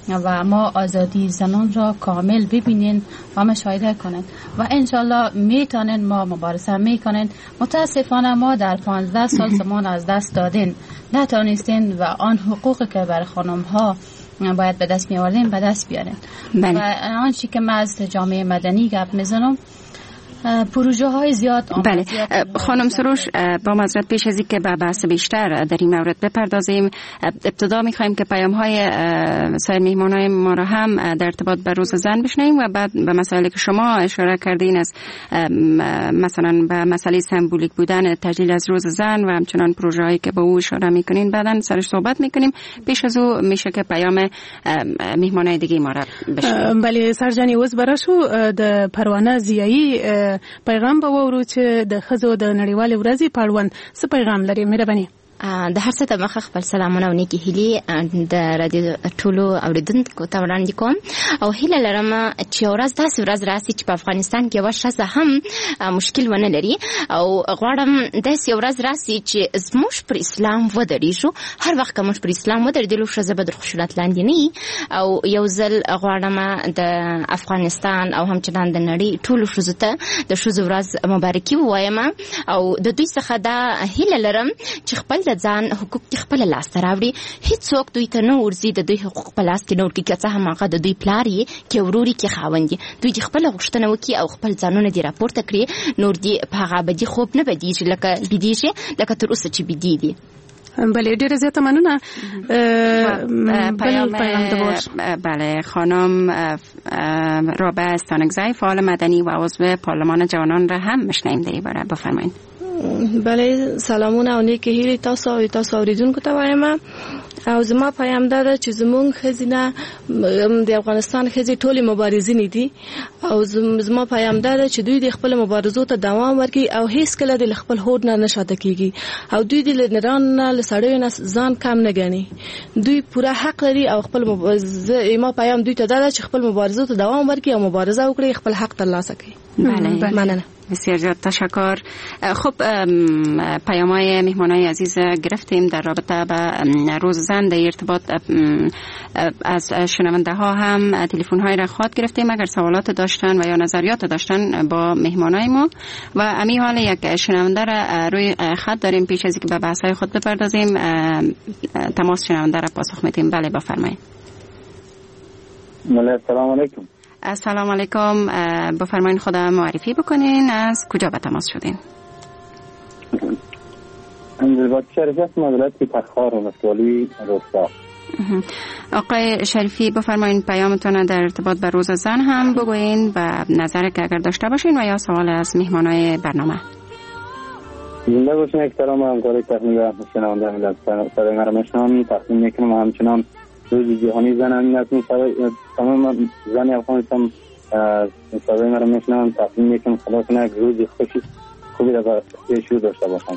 و ما آزادی زنان را کامل ببینین و مشاهده کنین و انشالله میتونین ما مبارزه میکنین. متاسفانه ما در پانزده سال زمان از دست دادین، نتونستین و آن حقوقی که بر خانم ها باید به دست می‌آوردیم به دست بیاریم. بله. و آنچه که من از جامعه مدنی گپ میزنم پروژه های زیاد آمد. بله خانم سروش، با معذرت پیش از اینکه به بحث بیشتر در این مورد بپردازیم، ابتدا می‌خوایم که پیام های سایر مهمانای ما را هم در ارتباط با روز زن بشنویم و بعد به مسائلی که شما اشاره کردین از مثلا به مسئله سمبولیک بودن تجلیل از روز زن و همچنان پروژه هایی که به او اشاره می‌کنین بعداً سرش صحبت می‌کنیم. پیش از او میشه که پیام مهمانای دیگه ما را بشنویم. بله سرجانی وز براشو د پروانه زیایی پیغام به وورو چې د خزو د نړیوالې ورځې په اړوند څه پیغام لري؟ مهرباني. د هر څه د مخه خپل سلامونه او نیکی هیلې د رادیو ټولو اوریدونکو ته وړاندې کوم او هیله لرم چې ورځ داسې ورځ راسي چې په افغانستان کې یوه ښځه هم مشکل ونه لري او غواړم داسې یو ورځ راسي چې زموږ پر اسلام ودرېږو. هر وخت که موږ پر اسلام ودرېدلو ښځه به د خشونت لاندې نه وي او یو ځل غواړم د افغانستان او همچنان د نړۍ ټولو ښځو ته د ښځو ورځ مبارکي ووایم او د دوی څخه دا هیله لرم چې خپل د ځان حقوق کې خپل لاس ته راوړي. هیڅوک دوی ته نه ورځي د دوی حقوق په لاس کې نه ورکړي، که څه هم هغه د دوی پلار یې کې ورور یې کې خاوند یې. دوی دې خپله غوښتنه وکړي او خپل ځانونه دې راپورته کړي، نور دې په هغه ابدي خوب نه بدیږي لکه بدیږي لکه تر اوسه چې بدي دي. بله ډیره زیاته مننه. پیام بله خانم رابعه استانکزی فعال مدنی و عضو پارلمان جوانان را هم مشنویم در این باره. بفرمایید. بله سلامونه او نیکی هیلې تاسو او تاسو اوریدونکو ته وایم او زما پیام دا ده چې زمونږ ښځینه د افغانستان ښځې ټولې مبارزینې دي او زما پیام دا ده چې دوی د خپل مبارزو ته دوام ورکړي او هیڅ کله د خپل هوډ نه نه شاته کیږي او دوی د نران نه له سړیو نه ځان کم نه ګڼي. دوی پوره حق لري او خپل مبارزه ما پیام دوی ته دا ده چې خپل مبارزو ته دوام ورکړي او مبارزه وکړي، خپل حق ترلاسه کړي. بله مننه. بسیار زیاد تشکر. خب پیام‌های مهمانای عزیز گرفتیم در رابطه با روز زن. در ارتباط از شنونده ها هم تلفن های را خواهد گرفتیم اگر سوالات داشتن و یا نظریات داشتن با مهمانای ما و امی حال یک شنونده را روی خط داریم. پیش از اینکه به بحث های خود بپردازیم تماس شنونده را پاسخ میدیم. بله بفرمایید. سلام علیکم. السلام علیکم. بفرمایید خود معرفی بکنین، از کجا به تماس شدین؟ انزلباد شریفی هستم از ولایت تخار ولسوالی روستا. آقای شریفی بفرمایید پیامتون در ارتباط با روز زن هم بگوین و نظری که اگر داشته باشین و یا سوال از مهمانای برنامه. زنده باشین. احترام همکاری تکنیک و شنونده ملت صدای مرا میشنوید. تقدیم میکنم همچنان روز جهانی زن همین است. تمام زن افغانستان صدای مرا میشنوند. تقدیم میکنم خدا کنه یک روز خوشی خوبی را پیش رو داشته باشند.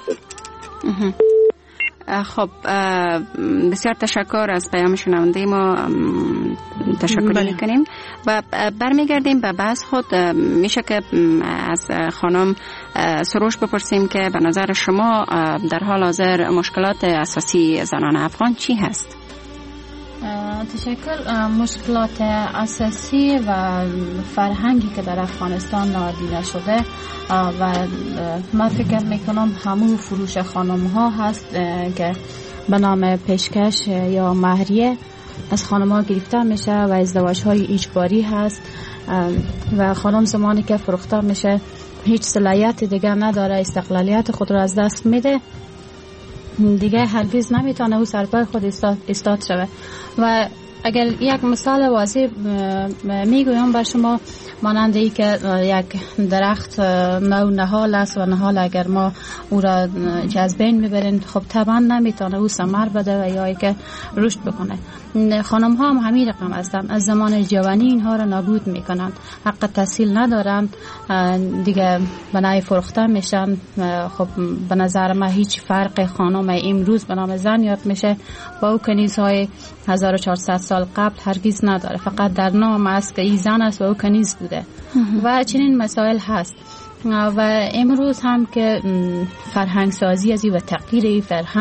خب بسیار تشکر از پیام شنونده ما، تشکر میکنیم و برمیگردیم به بحث خود. میشه که از خانم سروش بپرسیم که به نظر شما در حال حاضر مشکلات اساسی زنان افغان چی هست؟ تشکر. مشکلات اساسی و فرهنگی که در افغانستان نادیده شده و من فکر میکنم همون فروش خانم ها هست که به نام پیشکش یا مهریه از خانم ها گرفته میشه و ازدواج های اجباری هست و خانم زمانی که فروخته میشه هیچ صلاحیت دیگه نداره، استقلالیت خود را از دست میده، دیگه هرگز نمیتونه او سرپای خود استاد شوه. و اگر یک مثال واضح میگویم بر شما، مانند ای که یک درخت نو نهال است و نهال اگر ما او را از بین میبرین خب طبعا نمیتونه او ثمر بده و یا ای که رشد بکنه. خانم ها هم همین رقم هستند، از زمان جوانی اینها را نابود میکنند، حق تحصیل ندارند، دیگه بنای فروخته میشن. خب به نظر من هیچ فرق خانم امروز به نام زن یاد میشه با او کنیزهای هزار و چهارصد سال قبل هرگز نداره، فقط در نام است که این زن است و او کنیز بوده و چنین مسائل هست. و امروز هم که فرهنگ سازی ازی و تغییر فرهنگ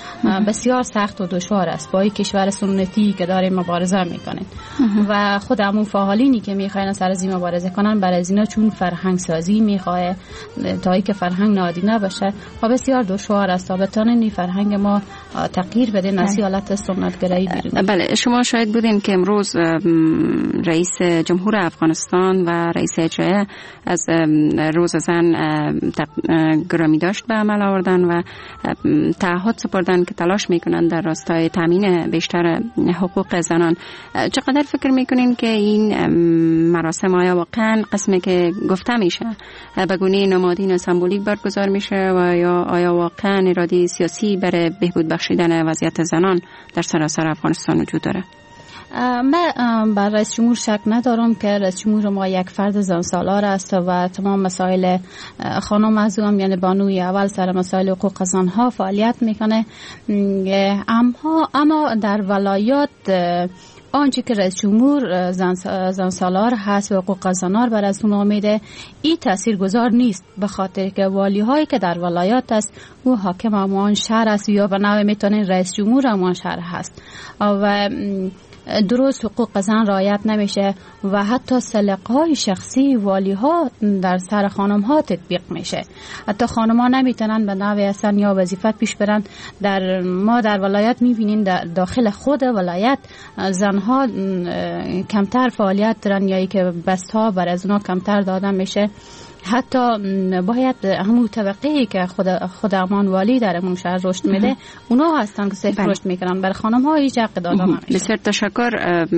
بسیار سخت و دشوار است با کشور سنتی که داره مبارزه میکنه و خود همون فعالینی که میخواین سر از این مبارزه کنن برای از اینا چون فرهنگ سازی میخواه تا ای که فرهنگ نادیده باشه و بسیار دشوار است تا بتونن این فرهنگ ما تغییر بده نسی حالت سنتگرایی بیرون. بله شما شاید بودین که امروز رئیس جمهور افغانستان و رئیس اجرایی از روز زن گرامی داشت به عمل آوردن و تعهد سپردن که تلاش میکنن در راستای تامین بیشتر حقوق زنان. چقدر فکر میکنین که این مراسم آیا واقعا قسمی که گفته میشه به گونه نمادین و سمبولیک برگزار میشه و یا آیا واقعا اراده سیاسی برای بهبود بخشیدن وضعیت زنان در سراسر افغانستان وجود داره؟ من بر رئیس جمهور شک ندارم که رئیس جمهور ما یک فرد زن سالار است و تمام مسائل خانم ازوام یعنی بانوی اول سر مسائل حقوق زنها فعالیت میکنه. اما اما در ولایات آنچه که رئیس جمهور زن, زن سالار هست و حقوق زنان بر از اون آمیده این تاثیرگذار نیست به خاطر که والی هایی که در ولایات است او حاکم امان شهر است یا به نوع میتونین رئیس جمهور امان شهر هست و درست حقوق زن رعایت نمیشه و حتی سلیقه‌های شخصی والی ها در سر خانم ها تطبیق میشه. حتی خانم ها نمیتونن به نوع اصلا یا وظیفت پیش برن. در ما در ولایت میبینین در داخل خود ولایت زنها کمتر فعالیت دارن یا ای که بست ها بر از اونا کمتر دادن میشه. حتی باید همون طبقه‌ای که خود خود امان والی در همون شهر رشد میده اونا هستن که صرف رشد میکنن برای خانم ها هیچ حق داده نمیشه. بسیار تشکر.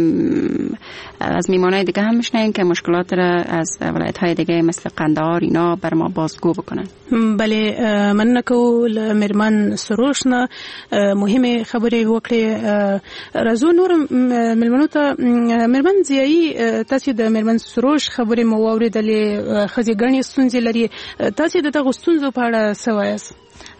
از میمانای دیگه هم میشنیم که مشکلات را از ولایت های دیگه مثل قندهار اینا بر ما بازگو بکنن. بله من کول مرمن سروشنا مهم خبری وکړه رازو نور ملمنو ته مرمن زیایی تاسو د مرمن سروش خبرې مو واوریدلې خزي ګڼې ستونزې لري تاسو د دغه ستونزو په اړه څه وایاست؟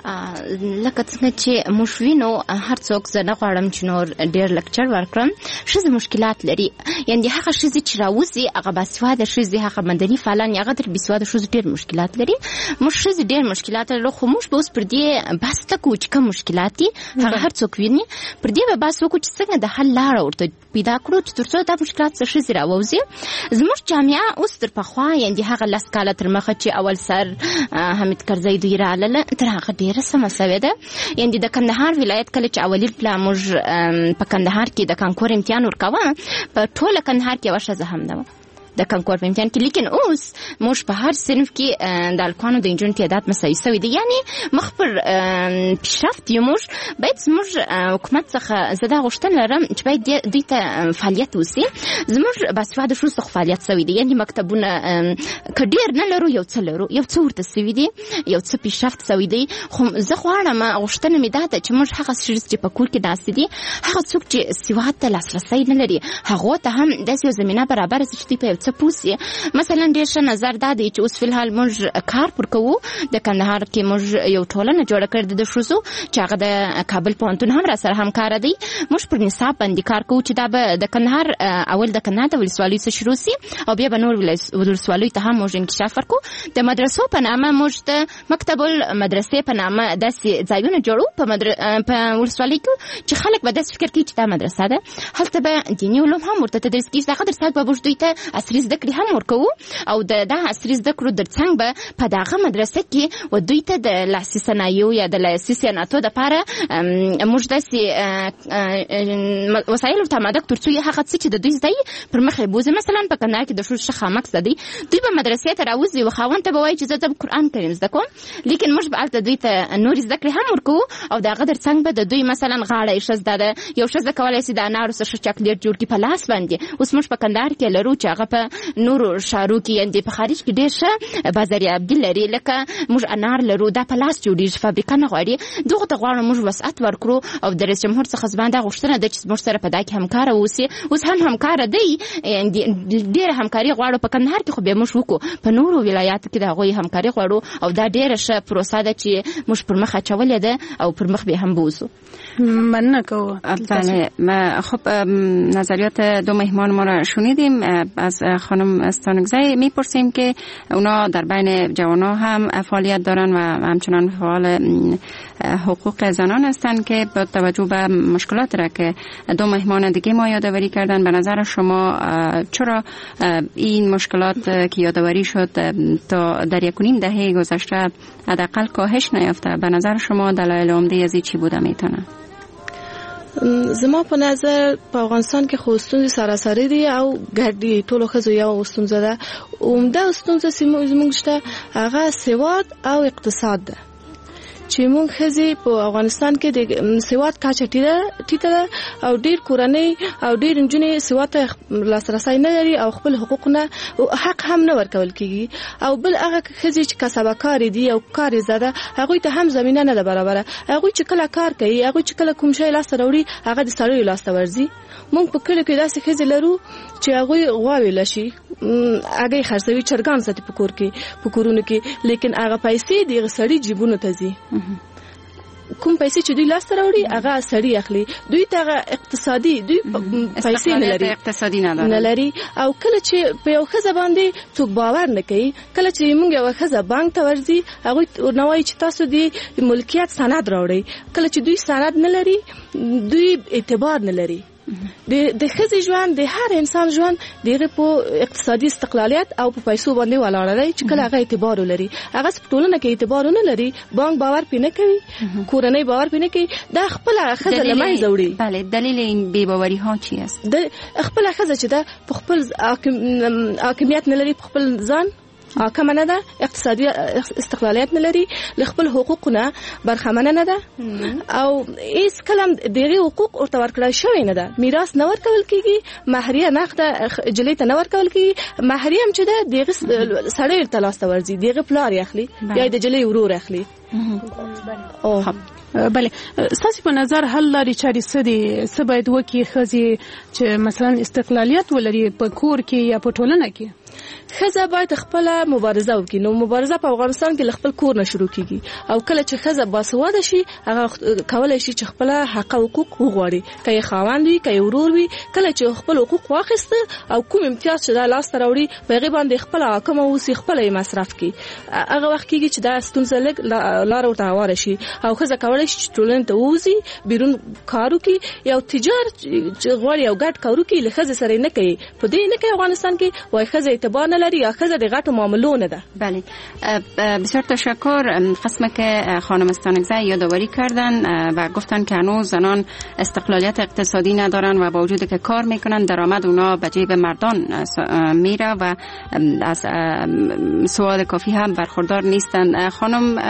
لکه څنګه چې موږ وینو هر څوک زه نه غواړم چې نور ډېر لیکچر ورکړم ښځې مشکلات لري یعنې هغه ښځې چې راوځي هغه باسواده ښځې هغه مدني فعالان هغه تر بېسواده ښځو ډېر مشکلات لري موږ ښځې ډېر مشکلات لرو خو موږ به اوس پر دې بحث نه کوو چې کوم مشکلات دي هغه هر څوک ویني پر دې به بحث وکړو چې څنګه د حل لاره ورته پیدا کړو چې تر څو دا مشکلات څخه ښځې راووځي. زموږ جامعه اوس تر پخوا یعنې هغه لس کاله تر مخه چې اول سر حمید کرزی دوی راغله تر هغه ډېره سمه سوې ده. یعنې د کندهار ولایت کله چې اولي پلا موږ په کندهار کې د کانکور امتحان ورکاوه په ټوله کندهار کې یوه ښځه هم نه د کانکور په امتحان کې لیکن اوس موږ په هر صنف کې د هلکانو د نجونو تعداد مساوي سوی دی یعنې مخ پر پیشرفت یو. موږ باید زموږ حکومت څخه زه دا غوښتنه لرم چې باید دوی ته فعالیت وسي. زموږ باسواده ښځو څخه فعالیت سوی دی یعنې مکتبونه که ډېر نه لرو یو څه لرو یو څه ورته سوي دي یو څه پیشرفت سوی دی خو زه غواړم غوښتنه مې دا ده چې موږ هغه ښځې چې په کور کې ناستې دي هغه څوک چې سواد ته لاسرسی نه لري هغو ته هم داسې یو زمینه برابره سي چې دوی په یو څه پوسي. مثلا ډېر ښه نظر دا دی چې اوس فلحال موږ کار پر کوو د کندهار کې موږ یو ټولنه جوړه کړې ده د ښځو چې هغه د کابل پوهنتون هم را سره همکاره دی. موږ پر نصاب باندې کار کوو چې دا به د کندهار اول د کندهار د ولسوالیو څخه شروع سي او بیا به نور ولسوالیو ته هم موږ انکشاف ورکوو. د مدرسو په نامه موږ د مکتب المدرسې په نامه داسې ځایونه جوړو په په ولسوالۍ کې چې خلک به داسې فکر کوي چې دا مدرسه ده هلته به دیني علوم هم ورته تدریس کېږي. دغه درسات به موږ دوی ته عصري زده کړې هم ورکوو او د دا عصري زده کړو ترڅنګ به په دغه مدرسه کې و دوی ته د لاسي صنایعو یا د لاسي صنعتو دپاره موږ داسې وسایل ورته آماده کړو تر څو هغه څه چې د دوی زده یي پر مخ یې بوځي. مثلا په کندهار کې د ښځو ښه خامک زده دی دوی به مدرسې ته راوځي و خاوند ته به وایي چې زه زه قرآن کریم زده کوم لیکن موږ به هلته دوی ته نورې زده کړې هم ورکوو او د هغه ترڅنګ به د دوی مثلا غاړه یې ښه زده ده یو ښځه کولی شي د انارو څخه ښه چاکلیټ جوړ کړي په لاس باندې. اوس موږ په کندهار کې لرو چې هغه په نورو ښارو کې یعنې په خارج کې ډېر ښه بازاریابي لري لکه موږ انار لرو دا په لاس جوړېږي فابریکه نه غواړي. دغو ته غواړو موږ وسعت ورکړو او د رئیس جمهور څخه زما دا غوښتنه ده چې موږ سره په دا کې همکاره واوسي. اوس هم همکاره دی ډېره همکاري غواړو په کندهار کې خو بیا موږ وکړو په نورو ولایاتو کې د هغوی همکاري غواړو او دا ډېره ښه پروسه ده چې موږ پر مخ اچولې ده او پر مخ بیا هم بوځو. من نکو. بله خب نظریات دو مهمان ما را شنیدیم. از خانم استانگزی میپرسیم که اونا در بین جوانان هم فعالیت دارن و همچنان فعال حقوق زنان هستند که با توجه به مشکلات را که دو مهمان دیگه ما یادآوری کردن، به نظر شما چرا این مشکلات که یادآوری شد تا در یک و نیم دهه گذشته حداقل کاهش نیافته؟ به نظر شما دلایل عمده از این چی بوده میتونه؟ زما په نظر په افغانستان کې خو ستونزې سراسري دي او ګډي ټولو ښځو یو ستونزه ده. عمده ستونزه چې موږ شته هغه سواد او اقتصاد ده. چې موږ ښځې په افغانستان کې د سواد کچه ټیټه ده او ډېر کورنۍ او ډېر نجونې سواد ته لاسرسی نه لري او خپل حقوق نه حق هم نه ورکول کېږي. او بل هغه ښځې چې کسبه کارې دي او کار یې زده هغوی ته هم زمینه نه ده برابره. هغوی چې کله کار کوي، هغوی چې کله کوم شی لاسته راوړي هغه د سړیو لاسته ورځي. موږ په کلیو کې داسې ښځې لرو چې هغوی غواوې لشي، هګۍ خرڅوي، چرګان ساتي په کور کې په کورونو کې، لیکن هغه پیسې د هغه سړي جیبونو ته ځي. کوم پیسې چې دوی لاسته راوړي هغه سړي اخلي. دوی ته اقتصادي دوی پیسې نه لري، اقتصادي نه لري. او کله چې په یو ښځه باندې څوک باور نه کوي، کله چې موږ یو ښځه بانک ته ورځي هغوی نوایي چې تاسو د ملکیت سند راوړئ. کله چې دوی سند نه لري دوی اعتبار نه لري. د د ښځې ژوند د هر انسان ژوند دغه په اقتصادي استقلالیت او په پیسو باندې ولاړ دی چې کله هغه اعتبار ولري. هغه په ټولنه کې اعتبار نه لري، بانک باور پې نه کوي، کورنۍ باور پې نه کوي، دا خپل ښځه له منځه وړي. بله، دلیل این بې باوري ها چی است؟ د خپل ښځه چې ده په خپل حاکمیت نه لري، په خپل ځان حاکم نه ده، اقتصادي استقلالیت نه لري، له خپل حقوقو نه برخمنه نه ده او هیڅ کله دغه حقوق ورته ورکړل شوی نه ده. میراث نه ورکول کیږي، مهریه نقد جلې ته نه ورکول کیږي. مهریه هم چې ده دغه سړی ته لاسته ورځي، دغه پلار اخلي یا د جلې ورور اخلي. او بله، ستاسو په نظر حل لري چاري څه دي؟ څه باید وکړي ښځې چې مثلا استقلالیت ولري په کور کې یا په ټولنه کې؟ ښځه باید خپل مبارزه وکړي. نو مبارزه په افغانستان کې خپل کور نه شروع کیږي او کله چې ښځه باسواده شي هغه کولای شي چې خپل حق او حقوق وغواړي، کله خاوند وي کله ورور وي. کله چې خپل حقوق واخیسته او کوم امتیاز چې دا لاس ته راوړي په هغه باندې خپل حکم اوسي، خپل یې مصرف کړي، هغه وخت کېږي چې دا ستونزه لږ لار ورته هواره شي او ښځه کولای شي چې ټولنې ته ووځي، بیرون کار وکړي، یو تجارت چې غواړي یو ګډ کار وکړي له ښځې سره نه کوي. په دې نه کوي افغانستان کې وایي ښځه اعتبار نه لري یا ښځه د غټو معاملو نه ده. بله، بسیار تشکر. قسمه که خانم استانگزی یادآوری کردن و گفتن که هنوز زنان استقلالیت اقتصادی ندارن و با وجود که کار میکنن درآمد اونا به جیب مردان میره و از سواد کافی هم برخوردار نیستن. خانم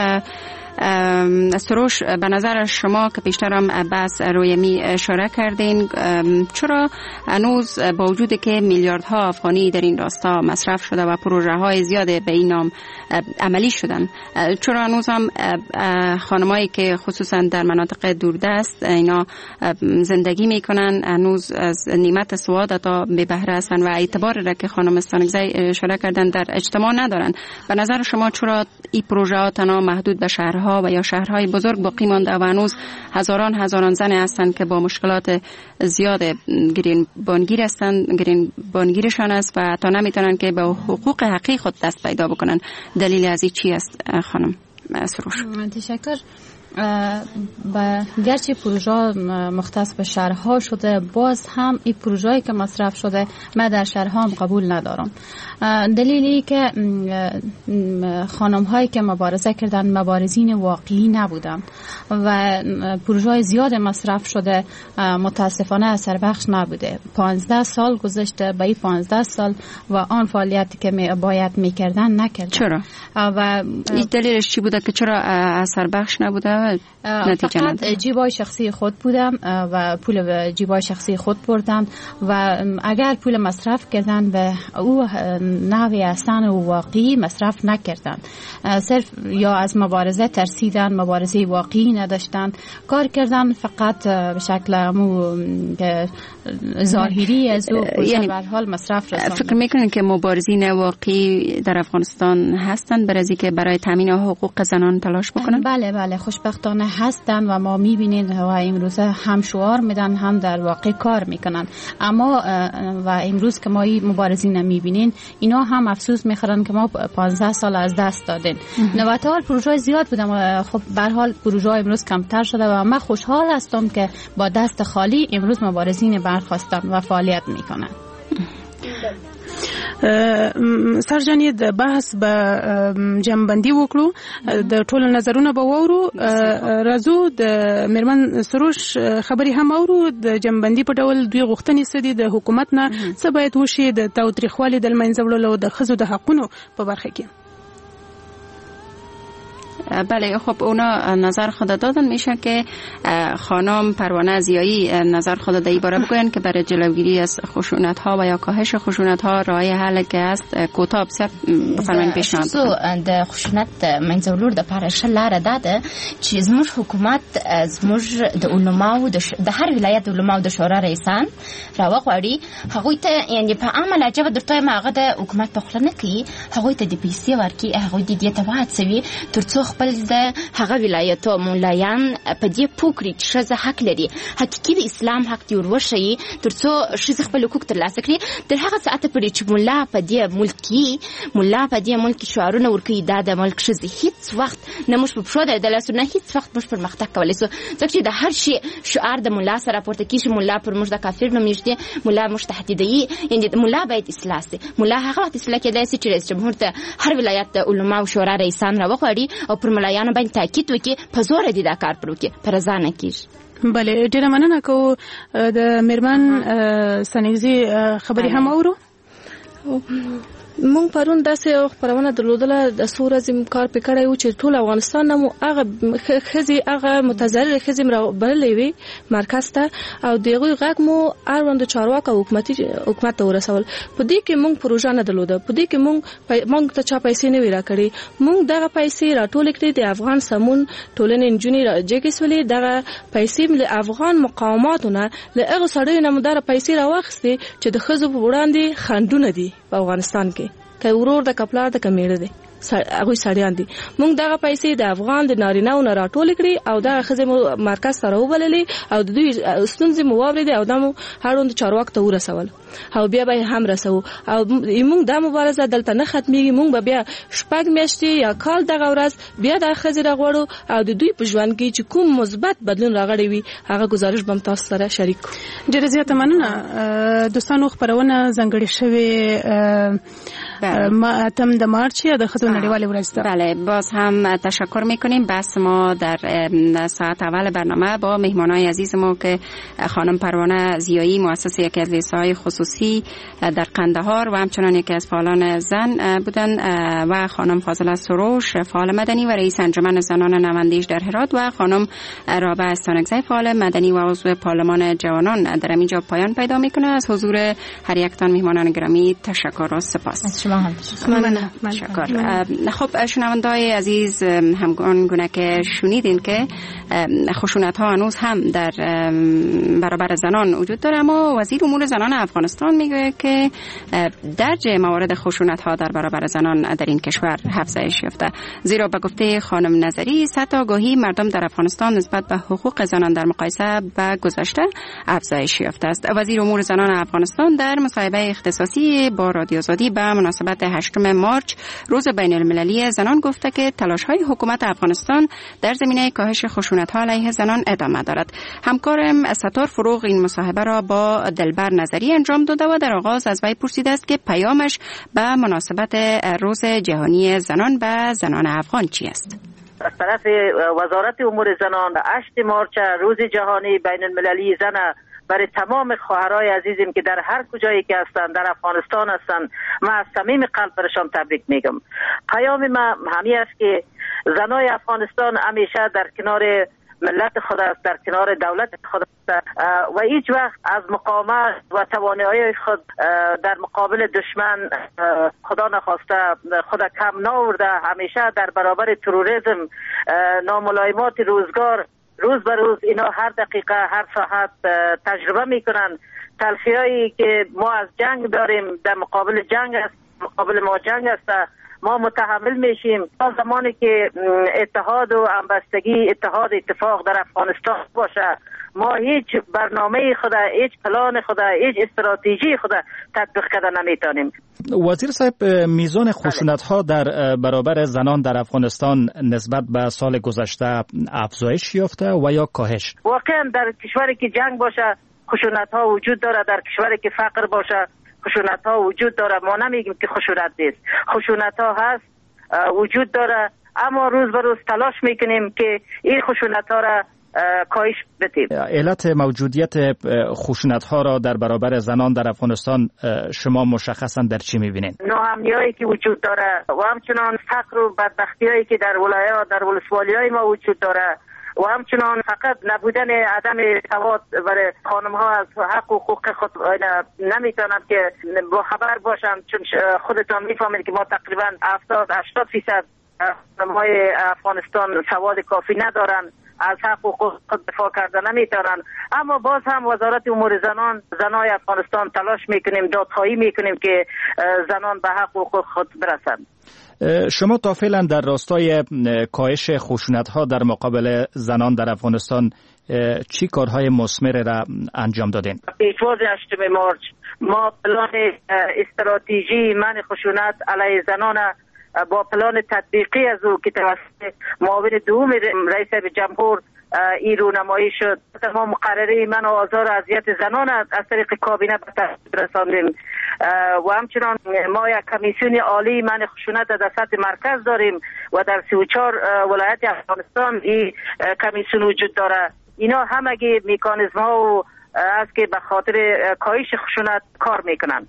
سروش، به نظر شما که پیشترم بحث روی می اشاره کردین، چرا هنوز با وجود که میلیاردها افغانی در این راستا مصرف شده و پروژه های زیاده به این نام عملی شدن، چرا هنوز هم خانمایی که خصوصا در مناطق دوردست اینا زندگی میکنن هنوز از نعمت سواد تا به بهره هستن و اعتبار را که خانم استانگزی اشاره کردن در اجتماع ندارن؟ به نظر شما چرا این پروژه ها تنها محدود به شهرها و یا شهرهای بزرگ باقی مانده و هنوز هزاران هزاران زن هستند که با مشکلات زیاد گرین بانگیر هستند، گرین بانگیرشان است و تا نمیتونن که به حقوق حقیقی خود دست پیدا بکنن؟ دلیل از این چی است خانم سروش؟ تشکر. با گرچه پروژه مختص به شهرها شده، باز هم این پروژه‌ای که مصرف شده من در شهرها هم قبول ندارم. دلیلی که خانم هایی که مبارزه کردن مبارزین واقعی نبودن و پروژه زیاد مصرف شده متاسفانه اثر بخش نبوده. پانزده سال گذشته، به این پانزده سال و آن فعالیتی که می باید میکردن نکردن. چرا؟ و این دلیلش چی بوده که چرا اثر بخش نبوده؟ نتیجه فقط جیبای شخصی خود بودم و پول جیبای شخصی خود بردن و اگر پول مصرف کردن به او نحوی اصلا و واقعی مصرف نکردن، صرف یا از مبارزه ترسیدن، مبارزه واقعی نداشتن، کار کردن فقط به شکل ظاهری از او یعنی به حال مصرف رساندن. فکر میکنن که مبارزین واقعی در افغانستان هستند برای اینکه برای تامین حقوق زنان تلاش بکنن؟ بله بله، خوشبختانه خوشبختانه هستن و ما میبینید و امروز هم شعار میدن هم در واقع کار میکنن. اما و امروز که ما این مبارزین میبینین اینا هم افسوس میخورن که ما پانزده سال از دست دادیم. نواتال پروژه زیاد بودم، خب به هر حال پروژه امروز کمتر شده و من خوشحال هستم که با دست خالی امروز مبارزین برخواستن و فعالیت میکنن. سرجانې د بحث به جمعبندي وکړو، د ټولو نظرونه به واورو. راځو د میرمن سروش خبرې هم اورو. د جمعبندي په ډول دوی غوښتنې څه دي د حکومت نه، څه باید وشي د تاوتریخوالي د له منځه وړلو د ښځو د حقونو په برخه کې. بله، خب اونا نظر خود دادن. میشه که خانم پروانه زیایی نظر خود در این باره بگوین که برای جلوگیری از خشونت ها و یا کاهش خشونت ها راه حل که است کوتاه بسیار بفرمایید پیشنهاد بدید. د خشونت منځولور د لپاره ښه لاره دا ده چې زموږ حکومت زموږ د علماو د هر ولایت د علماو د شورا رئیسان راوغواړي، هغوی ته یعنی په عامه لهجه به درته وایم هغه د حکومت په خوله نه کوي، هغوی ته د پیسې ورکړي، هغوی د دې ته وهڅوي تر څو خپل د هغه ولایتو مولایان په دې پوه کړي چې ښځه حق لري، حقیقي د اسلام حق دې ور وښیي تر څو ښځې خپل حقوق ترلاسه کړي. تر هغه ساعته پورې چې ملا په دې ملک کې ملا په دې ملک کې شعارونه ورکوي دا د ملک ښځې هیڅ وخت نه موږ په پښو درېدلی، نه هیڅ وخت موږ پرمختګ کولی شو، ځکه چې د هر شي شعار د ملا سره راپورته کېږي. ملا پر موږ د کافر نوم ایږدي، ملا موږ تهدیدوي. یعنې ملا باید اصلاح شي. ملا هغه وخت اصلاح کېدلی شي چې رئیس جمهور ته هر ولایت د علماو شورا رئیسان راوغواړي او پر ملایانو باندې تاکید وکړي په زور دې دا کار پر وکړي، په رضا نه کېږي. بله، ډېره مننه کوو. د میرمن سنګزي خبرې هم اورو. مونږ پرون داسې یو خپرونه درلودله د څو ورځې کار پې کړی و چې ټول افغانستان نه مو هغه ښځې هغه متضررې ښځې مو رابللې وې مرکز ته او د هغوی غږ مو اړوند چارواکو او حکومتي حکومت ته ورسول. په دې کې مونږ پروژه نه درلوده، په دې کې مونږ مونږ ته چا پیسې نه وې راکړې. مونږ دغه پیسې راټولې کړې د افغان سمون ټولنې نجونې راجګې سولې. دغه پیسې له افغان مقاوماتو نه له هغو سړیو نه مو دغه پیسې راواخیستې چې د ښځو په وړاندې خنډونه دي په افغانستان کې، که ورور د کپلار د کمیړه دی هغوی سړیان دي. مونږ دغه پیسې د افغان د نارینه‌و نه راټولې کړې او دغه ښځې مو مرکز ته راوبللې او د دوی ستونزې مو واورېدې او دا مو اړوند چارواکو ته ورسول او بیا به یې هم رسوو. او مونږ دا مبارزه دلته نه ختمېږي، مونږ به بیا شپږ میاشتې یا کال دغه ورځ بیا دغه ښځې راغواړو او د دوی په ژوند کې چې کوم مثبت بدلون راغلی وي هغه ګزارش به هم تاسو سره شریک کړو. ډېره زیاته مننه. دوستانو، خپرونه ځانګړې شوې اتم د مارچ د ښځو نړیوالې ورځ ده. بله، باز هم تشکر میکنیم. بس ما در ساعت اول برنامه با مهمانای عزیز ما که خانم پروانه زیایی مؤسس یکی از لیسه‌های خصوصی در قندهار و همچنان یکی از فعالان زن بودن و خانم فاضله سروش فعال مدنی و رئیس انجمن زنان نوندیش در هرات و خانم رابعه استانکزی فعال مدنی و عضو پارلمان جوانان در اینجا پایان پیدا میکنه. از حضور هر یکتان مهمانان گرامی تشکر و سپاس. شما هم تشکر. خب شنونده‌های عزیز، همگان گونه که شنیدین که خشونت ها هنوز هم در برابر زنان وجود داره، اما وزیر امور زنان افغانستان میگه که درجه موارد خشونت ها در برابر زنان در این کشور افزایش یافته، زیرا به گفته خانم نظری سطح آگاهی مردم در افغانستان نسبت به حقوق زنان در مقایسه با گذشته افزایش یافته است. وزیر امور زنان افغانستان در مصاحبه اختصاصی با رادیو آزادی به مناسبت هشتم مارچ روز بین المللی زنان گفته که تلاش‌های حکومت افغانستان در زمینه کاهش خشونت‌ها علیه زنان ادامه دارد. همکارم ستار فروغ این مصاحبه را با دلبر نظری انجام داده و در آغاز از وی پرسیده است که پیامش به مناسبت روز جهانی زنان به زنان افغان چی است؟ از طرف وزارت امور زنان هشتم مارچ روز جهانی بین المللی زن برای تمام خواهرای عزیزیم که در هر کجایی که هستند در افغانستان هستند، من از صمیم قلب برشان تبریک میگم. پیام من همی است که زنای افغانستان همیشه در کنار ملت خود است، در کنار دولت خود است و هیچ وقت از مقاومت و توانایی خود در مقابل دشمن خدا نخواسته خود کم نآورده. همیشه در برابر تروریسم، ناملایمات روزگار روز به روز اینا هر دقیقه هر ساعت تجربه میکنن. تلخیایی که ما از جنگ داریم در مقابل جنگ است، مقابل ما جنگ است ما متحمل میشیم تا زمانی که اتحاد و همبستگی، اتحاد اتفاق در افغانستان باشه، ما هیچ برنامه خود، هیچ پلان خود، هیچ استراتژی خود تطبیق کردن نمیتونیم. وزیر صاحب، میزان خشونت ها در برابر زنان در افغانستان نسبت به سال گذشته افزایش یافته و یا کاهش؟ واقعا در کشوری که جنگ باشه خشونت ها وجود داره، در کشوری که فقر باشه خشونت ها وجود داره. ما نمیگیم که خشونت نیست، خشونت ها هست، وجود داره، اما روز به روز تلاش میکنیم که این خشونت ها را کاهش بدیم. علت موجودیت خشونت ها را در برابر زنان در افغانستان شما مشخصا در چی میبینید؟ ناامنیایی که وجود داره و همچنان فقر و بدبختیایی که در ولایات، در ولسوالی‌های ما وجود داره و همچنان فقط نبودن عدم سواد برای خانم ها از حق و حقوق خود نمیتونن که با خبر باشن، چون خودتان میفهمید که ما تقریبا هفتاد هشتاد فیصد خانم های افغانستان سواد کافی ندارن، از حق و حقوق خود دفاع کردن نمیتونن. اما باز هم وزارت امور زنان زنای افغانستان تلاش میکنیم، دادخواهی میکنیم که زنان به حق و حقوق خود برسند. شما تا فعلا در راستای کاهش خشونت ها در مقابل زنان در افغانستان چی کارهای مثمر را انجام دادین؟ پیشواز هشتم مارچ ما پلان استراتژی منع خشونت علیه زنان با پلان تطبیقی از او که توسط معاون دوم رئیس جمهور این رونمایی شد، تمام مقرره من و آزار و اذیت زنان از طریق کابینه به تصویب رساندیم و همچنان ما یک کمیسیون عالی منع خشونت در سطح مرکز داریم و در سی و چهار ولایت افغانستان این کمیسیون وجود داره. اینا همگی مکانیزم ها است که به خاطر کاهش خشونت کار میکنن.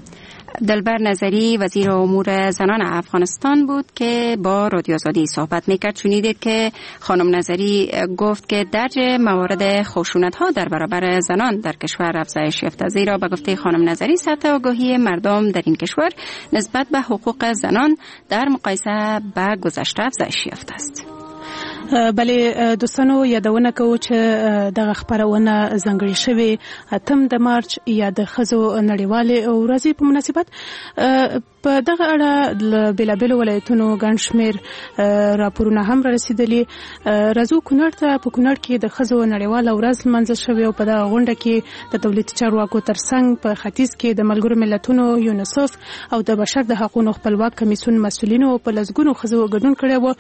دلبر نظری وزیر امور زنان افغانستان بود که با رادیو آزادی صحبت میکرد. شنیدید که خانم نظری گفت که درج موارد خشونت ها در برابر زنان در کشور افزایش یافته، زیرا به گفته خانم نظری سطح آگاهی مردم در این کشور نسبت به حقوق زنان در مقایسه با گذشته افزایش یافته است. بله دوستانو، یادونه کوو چې دغه خبرونه ځانګړې شوې اتم د مارچ یا د ښځو نړیوالې ورځې په مناسبت. په دغه اړه د بېلابېلو ولایتونو ګڼ شمېر راپورونه هم رارسېدلي. راځو کونړ ته. په کونړ کې د ښځو نړیواله ورځ لمانځل شوې او په دغه غونډه کې د دولتي چارواکو ترڅنګ په ختیځ کې د ملګرو ملتونو یونیسف او د بشر د حقوقو خپلواک کمیسیون مسؤلینو په لسګونو ښځو ګډون کړی و.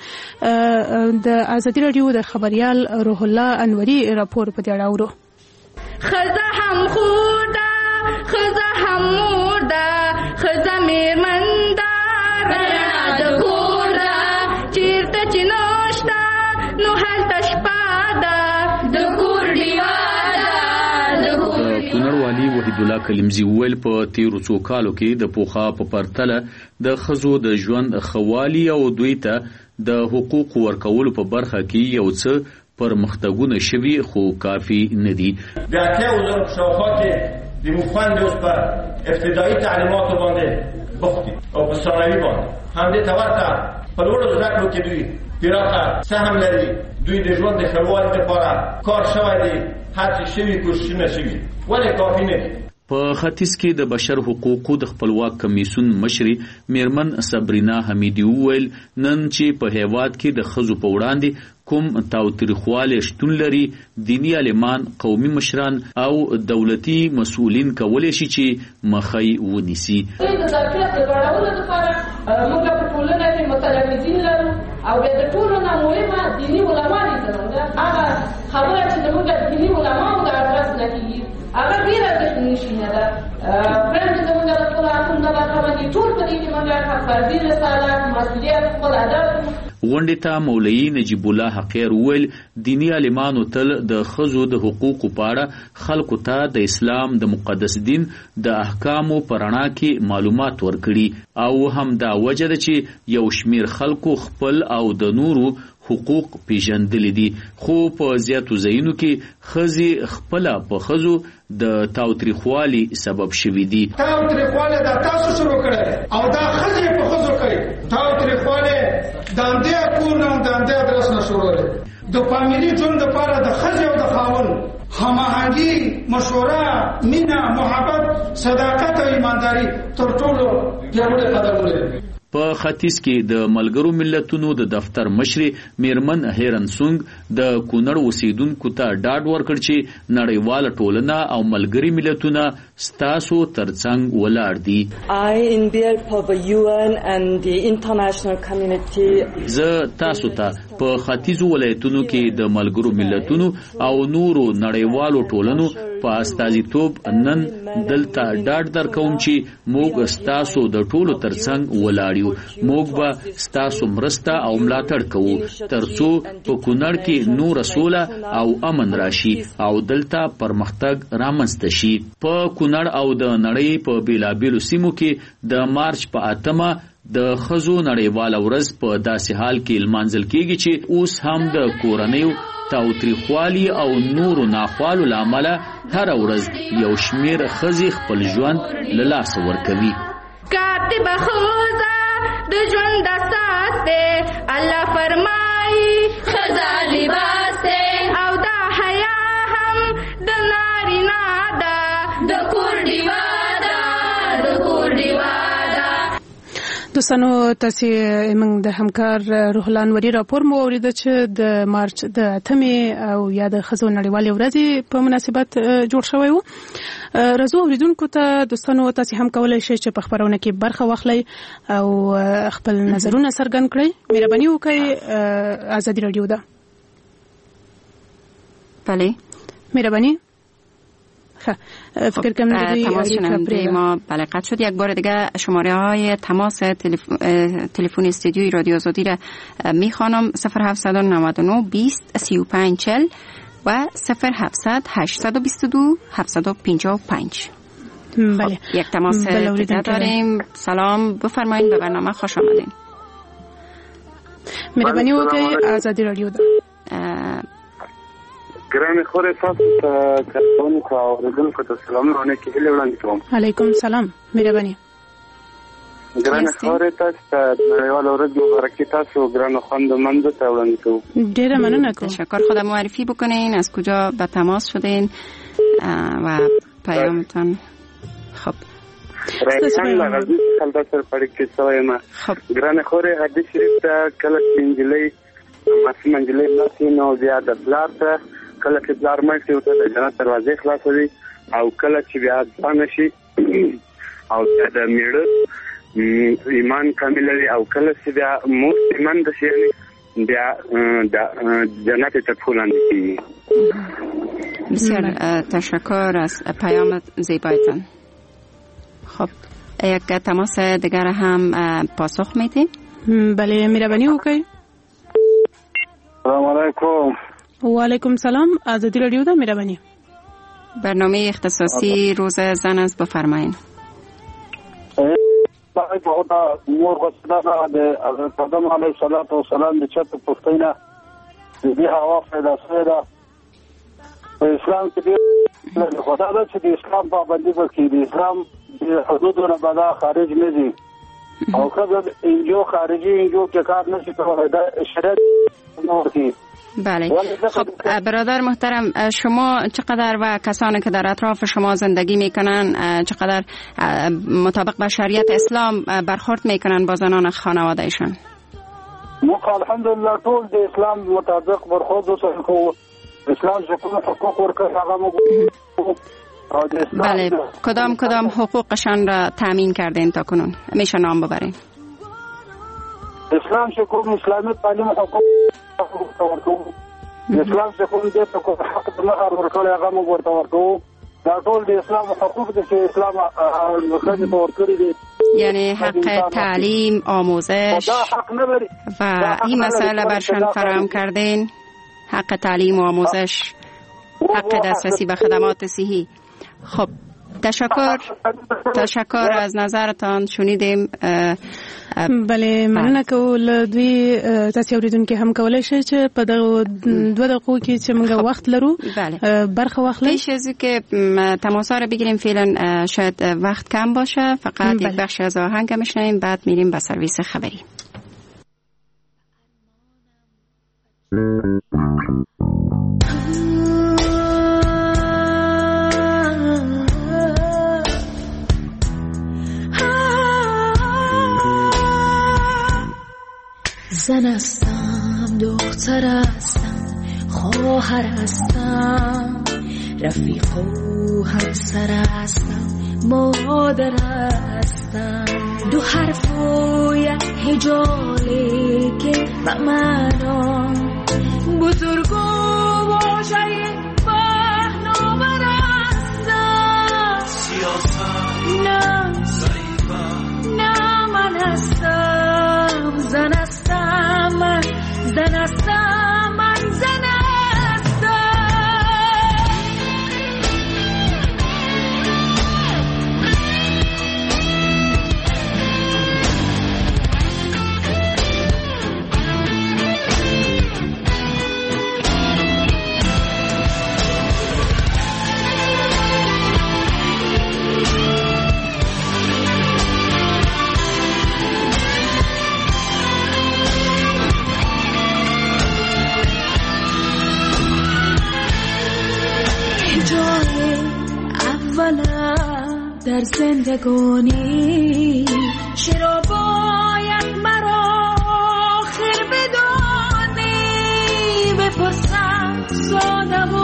د ازادي راډیو د خبريال روح الله انوري راپور په دې اړه اورو. خزه هم خور ده، خزه هم مور ده، خزه میرمن ده، رڼا د کور ده، چیرته چې نشته نو هلته شپه ده، د کور ډیوه ده، د کور ډیوه. کونړ والي وحید الله کلیمزي وویل په تیرو څو کالو کې د پوخا په پرتله د ښځو د ژوند خوالي او دوی ته د حقوق ورکولو په برخه کې یو څه پرمختګونه شوي خو کافي نه دي. د اتیا وزارت شاوخوا کې د موفند اوس په ابتدایي تعلیماتو باندې بوخت دي او په ثانوي باندې همدې ته ورته په لوړو زده کړو کې دوی پراخه سهم لري. دوی د ژوند د ښه والي لپاره کار شوی دی، هڅې شوي، کوښښونه شوي، ولې کافي نه دي. په ختیځ کې د بشر حقوقو د خپلواک کمیسیون مشري میرمن صبرینا حمیدي وویل نن چې په هیواد کې د ښځو په وړاندې کوم تاوتریخوالی شتون لري، دینی عالمان، قومي مشران او دولتي مسؤلین کولی شي چې مخی ونیسي. د ظرفیت د لوړولو لپاره موږ په ټولنه کې متلمذین لرو او د ټولو نه مهمه دیني علما دي. زموږ هغه خبره چې زموږ دیني علماو د ادرس نه کېږي هغه ډېره ارزښتناکه ده. فرند زموږ د خپلو حقونو نه برخه باندې ټول په دې کې موږ فرضي رسالت، مسؤلیت خپل ادا کوو. غونډې ته مولوي نجیب الله حقیر وویل دینی عالمانو تل د ښځو د حقوقو په اړه خلکو ته د اسلام د مقدس دین د احکامو په رڼا کې معلومات ورکړي او هم دا وجه ده چې یو شمیر خلکو خپل او د نورو حقوق پیژندل دي، خو په زیاتو ځایونو کې ښځې خپله په ښځو د تاوتریخوالي سبب شوي دي. تاوتریخوالی دا تاسو شروع کړی او دا ښځې په ښځو کوي. تاوتریخوالی د همدې کور نه د همدې ادرس نه شروع دی. د فامیلي ژوند دپاره د ښځې او د خاوند هماهنګي، مشوره، مینه، محبت، صداقت او ایمانداري تر ټولو پیاوړي قدمونه دي. په ختیځ کې د ملګرو ملتونو د دفتر مشر میرمن هیرن سونګ د کونړ اوسیدونکو ته ډاډ ورکړ چې نړیواله ټولنه او ملګري ملتونه ستاسو ترڅنګ ولاړ دي. I in behalf of the U N and the international community زه تاسو ته په ختیځو ولایتونو کې د ملګرو ملتونو او نورو نړیوالو ټولنو په استازیتوب نن دلته ډاډ درکوم چې موږ ستاسو د ټولو ترڅنګ ولاړ یو. موږ به ستاسو مرسته او ملاتړ کوو ترڅو په کونړ کې نور سوله او امن راشي او دلته پرمختګ رامنځته شي. په کونړ او د نړۍ په بیلابیلو سیمو کې د مارچ په اتمه د خزو نړیواله ورځ په داسې حال کې لمانځل کیږي چې اوس هم د کورنیو تاوتریخوالي او نورو ناخوالو لامله هر ورځ یو شمیر خزي خپل ژوند له لاسه ورکوي. کاتب خوزه د ژوند اساس دی، الله فرمایي خزا لباس دی او دا حیا هم د نارینه ده، د کور ډیوا ده، د کور ډیوا ده. دوستانو تاسو موږ د همکار روح الانوري راپور مو اوریده چې د مارچ د اتمې او یا د خزو نړیوالې ورځې په مناسبت جوړ شوی وو. راځو اوریدونکو ته دوستانو تاسو هم کولای شئ چې په خبرونه کې برخه واخلئ او خپل نظرونه څرګند کړئ. مهرباني وکړئ. ازادي رادیو ده. بله مهرباني. فکر کنم تماس شنونده ما بله قطع شد. یک بار دیگه شماره های تماس تلفن استودیوی رادیو آزادی را میخوانم: صفر هفتصد و نود و نه بیست سی و پنج چهل و صفر هفتصد هشتصد و بیست و دو هفتصد و پنجاه و پنج. بله. یک تماس دیگه داریم. سلام، بفرمایید، به برنامه خوش آمدین. مهربانی وکړئ. آزادی رادیو ده. ګرانې خورې تاسو ته کارکوونکو او اورېدونکو ته سلامونه کې هیلې وړاندې کوم. علیکم سلام. مهرباني. ګرانې خورې تاسو ته نړیواله ورځ مبارکي تاسو ګرانو خویندمندو ته وړاندې کوم. ډېره مننه کوم. تشکر. خودم معرفی بکنین، از کجا به تماس شدین و پیامتان. خب رایحان لغزی خلدا سر پړی کې سوې ما. ګرانې خورې حدیث شریف ته کله انجلۍ ماسي منجلې ماسي نو بیا د بلار ته کله چې بلار مې ته د جنت دروازې خلاصوي او کله چې بیا ځان شي او د میړه ایمان کامل او کله چې بیا مو ایمان د شي بیا د جنت ته پولان دي. بسیار تشکر از پیام زیبایتان. خب یک تماس دیگر هم پاسخ میدیم. بله مهربانی وکړئ. سلام علیکم. و علیکم سلام. آزادی رادیو ده. مهربانی. برنامه اختصاصی روز زن است، بفرمایید. باید خدا مور غسدانه ده حضرت آدم علیه السلام ده چت پختینه دی هوا پیدا سره په اسلام کې دی خدا ده چې د اسلام پابندي وکړي. د اسلام د حدودونو بعد خارج نه دي او کله انجو خارجي انجو کې کار نشي کولای. دا شریعت نور کی. بله. خب برادر محترم، شما چقدر و کسانی که در اطراف شما زندگی میکنن چقدر مطابق با شریعت اسلام برخورد میکنن با زنان خانوادهشان؟ ما الحمدلله ټول د اسلام مطابق برخورد وکړو. اسلام څخه حقوق ورکړي هغه موږ. بله. کدام کدام حقوقشان را تامین کردین تا کنون؟ میشه نام ببرین؟ اسلام شکوم اسلامی تعلیم حقوق ورکو. اسلام شکوم دې ته کو حق د مهر ورکول هغه موږ ورته ورکو. دا ټول د اسلام حقوق دي چې اسلام ورکړي ورکړي دي. یعنی حق تعلیم، آموزش و این مسئله برشان فراهم کردین؟ حق تعلیم و آموزش، حق دسترسی به خدمات صحی. خب تشکر تشکر از نظرتان. شنیدیم. بله مننه کول. دوی تاسو اوریدونکو هم کولای شئ چې په دغه دوه دقیقو کې چې موږ وخت لرو برخه واخلئ. پیش از که تماسا رو بگیریم فعلا شاید وقت کم باشه، فقط یک بخش از آهنگ میشنویم بعد میریم به سرویس خبری. زن هستم، دختر هستم، خواهر هستم، رفیق و همسر هستم، مادر هستم. دو حرف و یک هجاله که به معنا بزرگ و واژه پهناور هستم. سیاست نه نه من هستم، زن هستم، من زن هستم، من زن هستم. در زندگانی چرا باید مرا آخر بدانی؟ بپرسم ساده و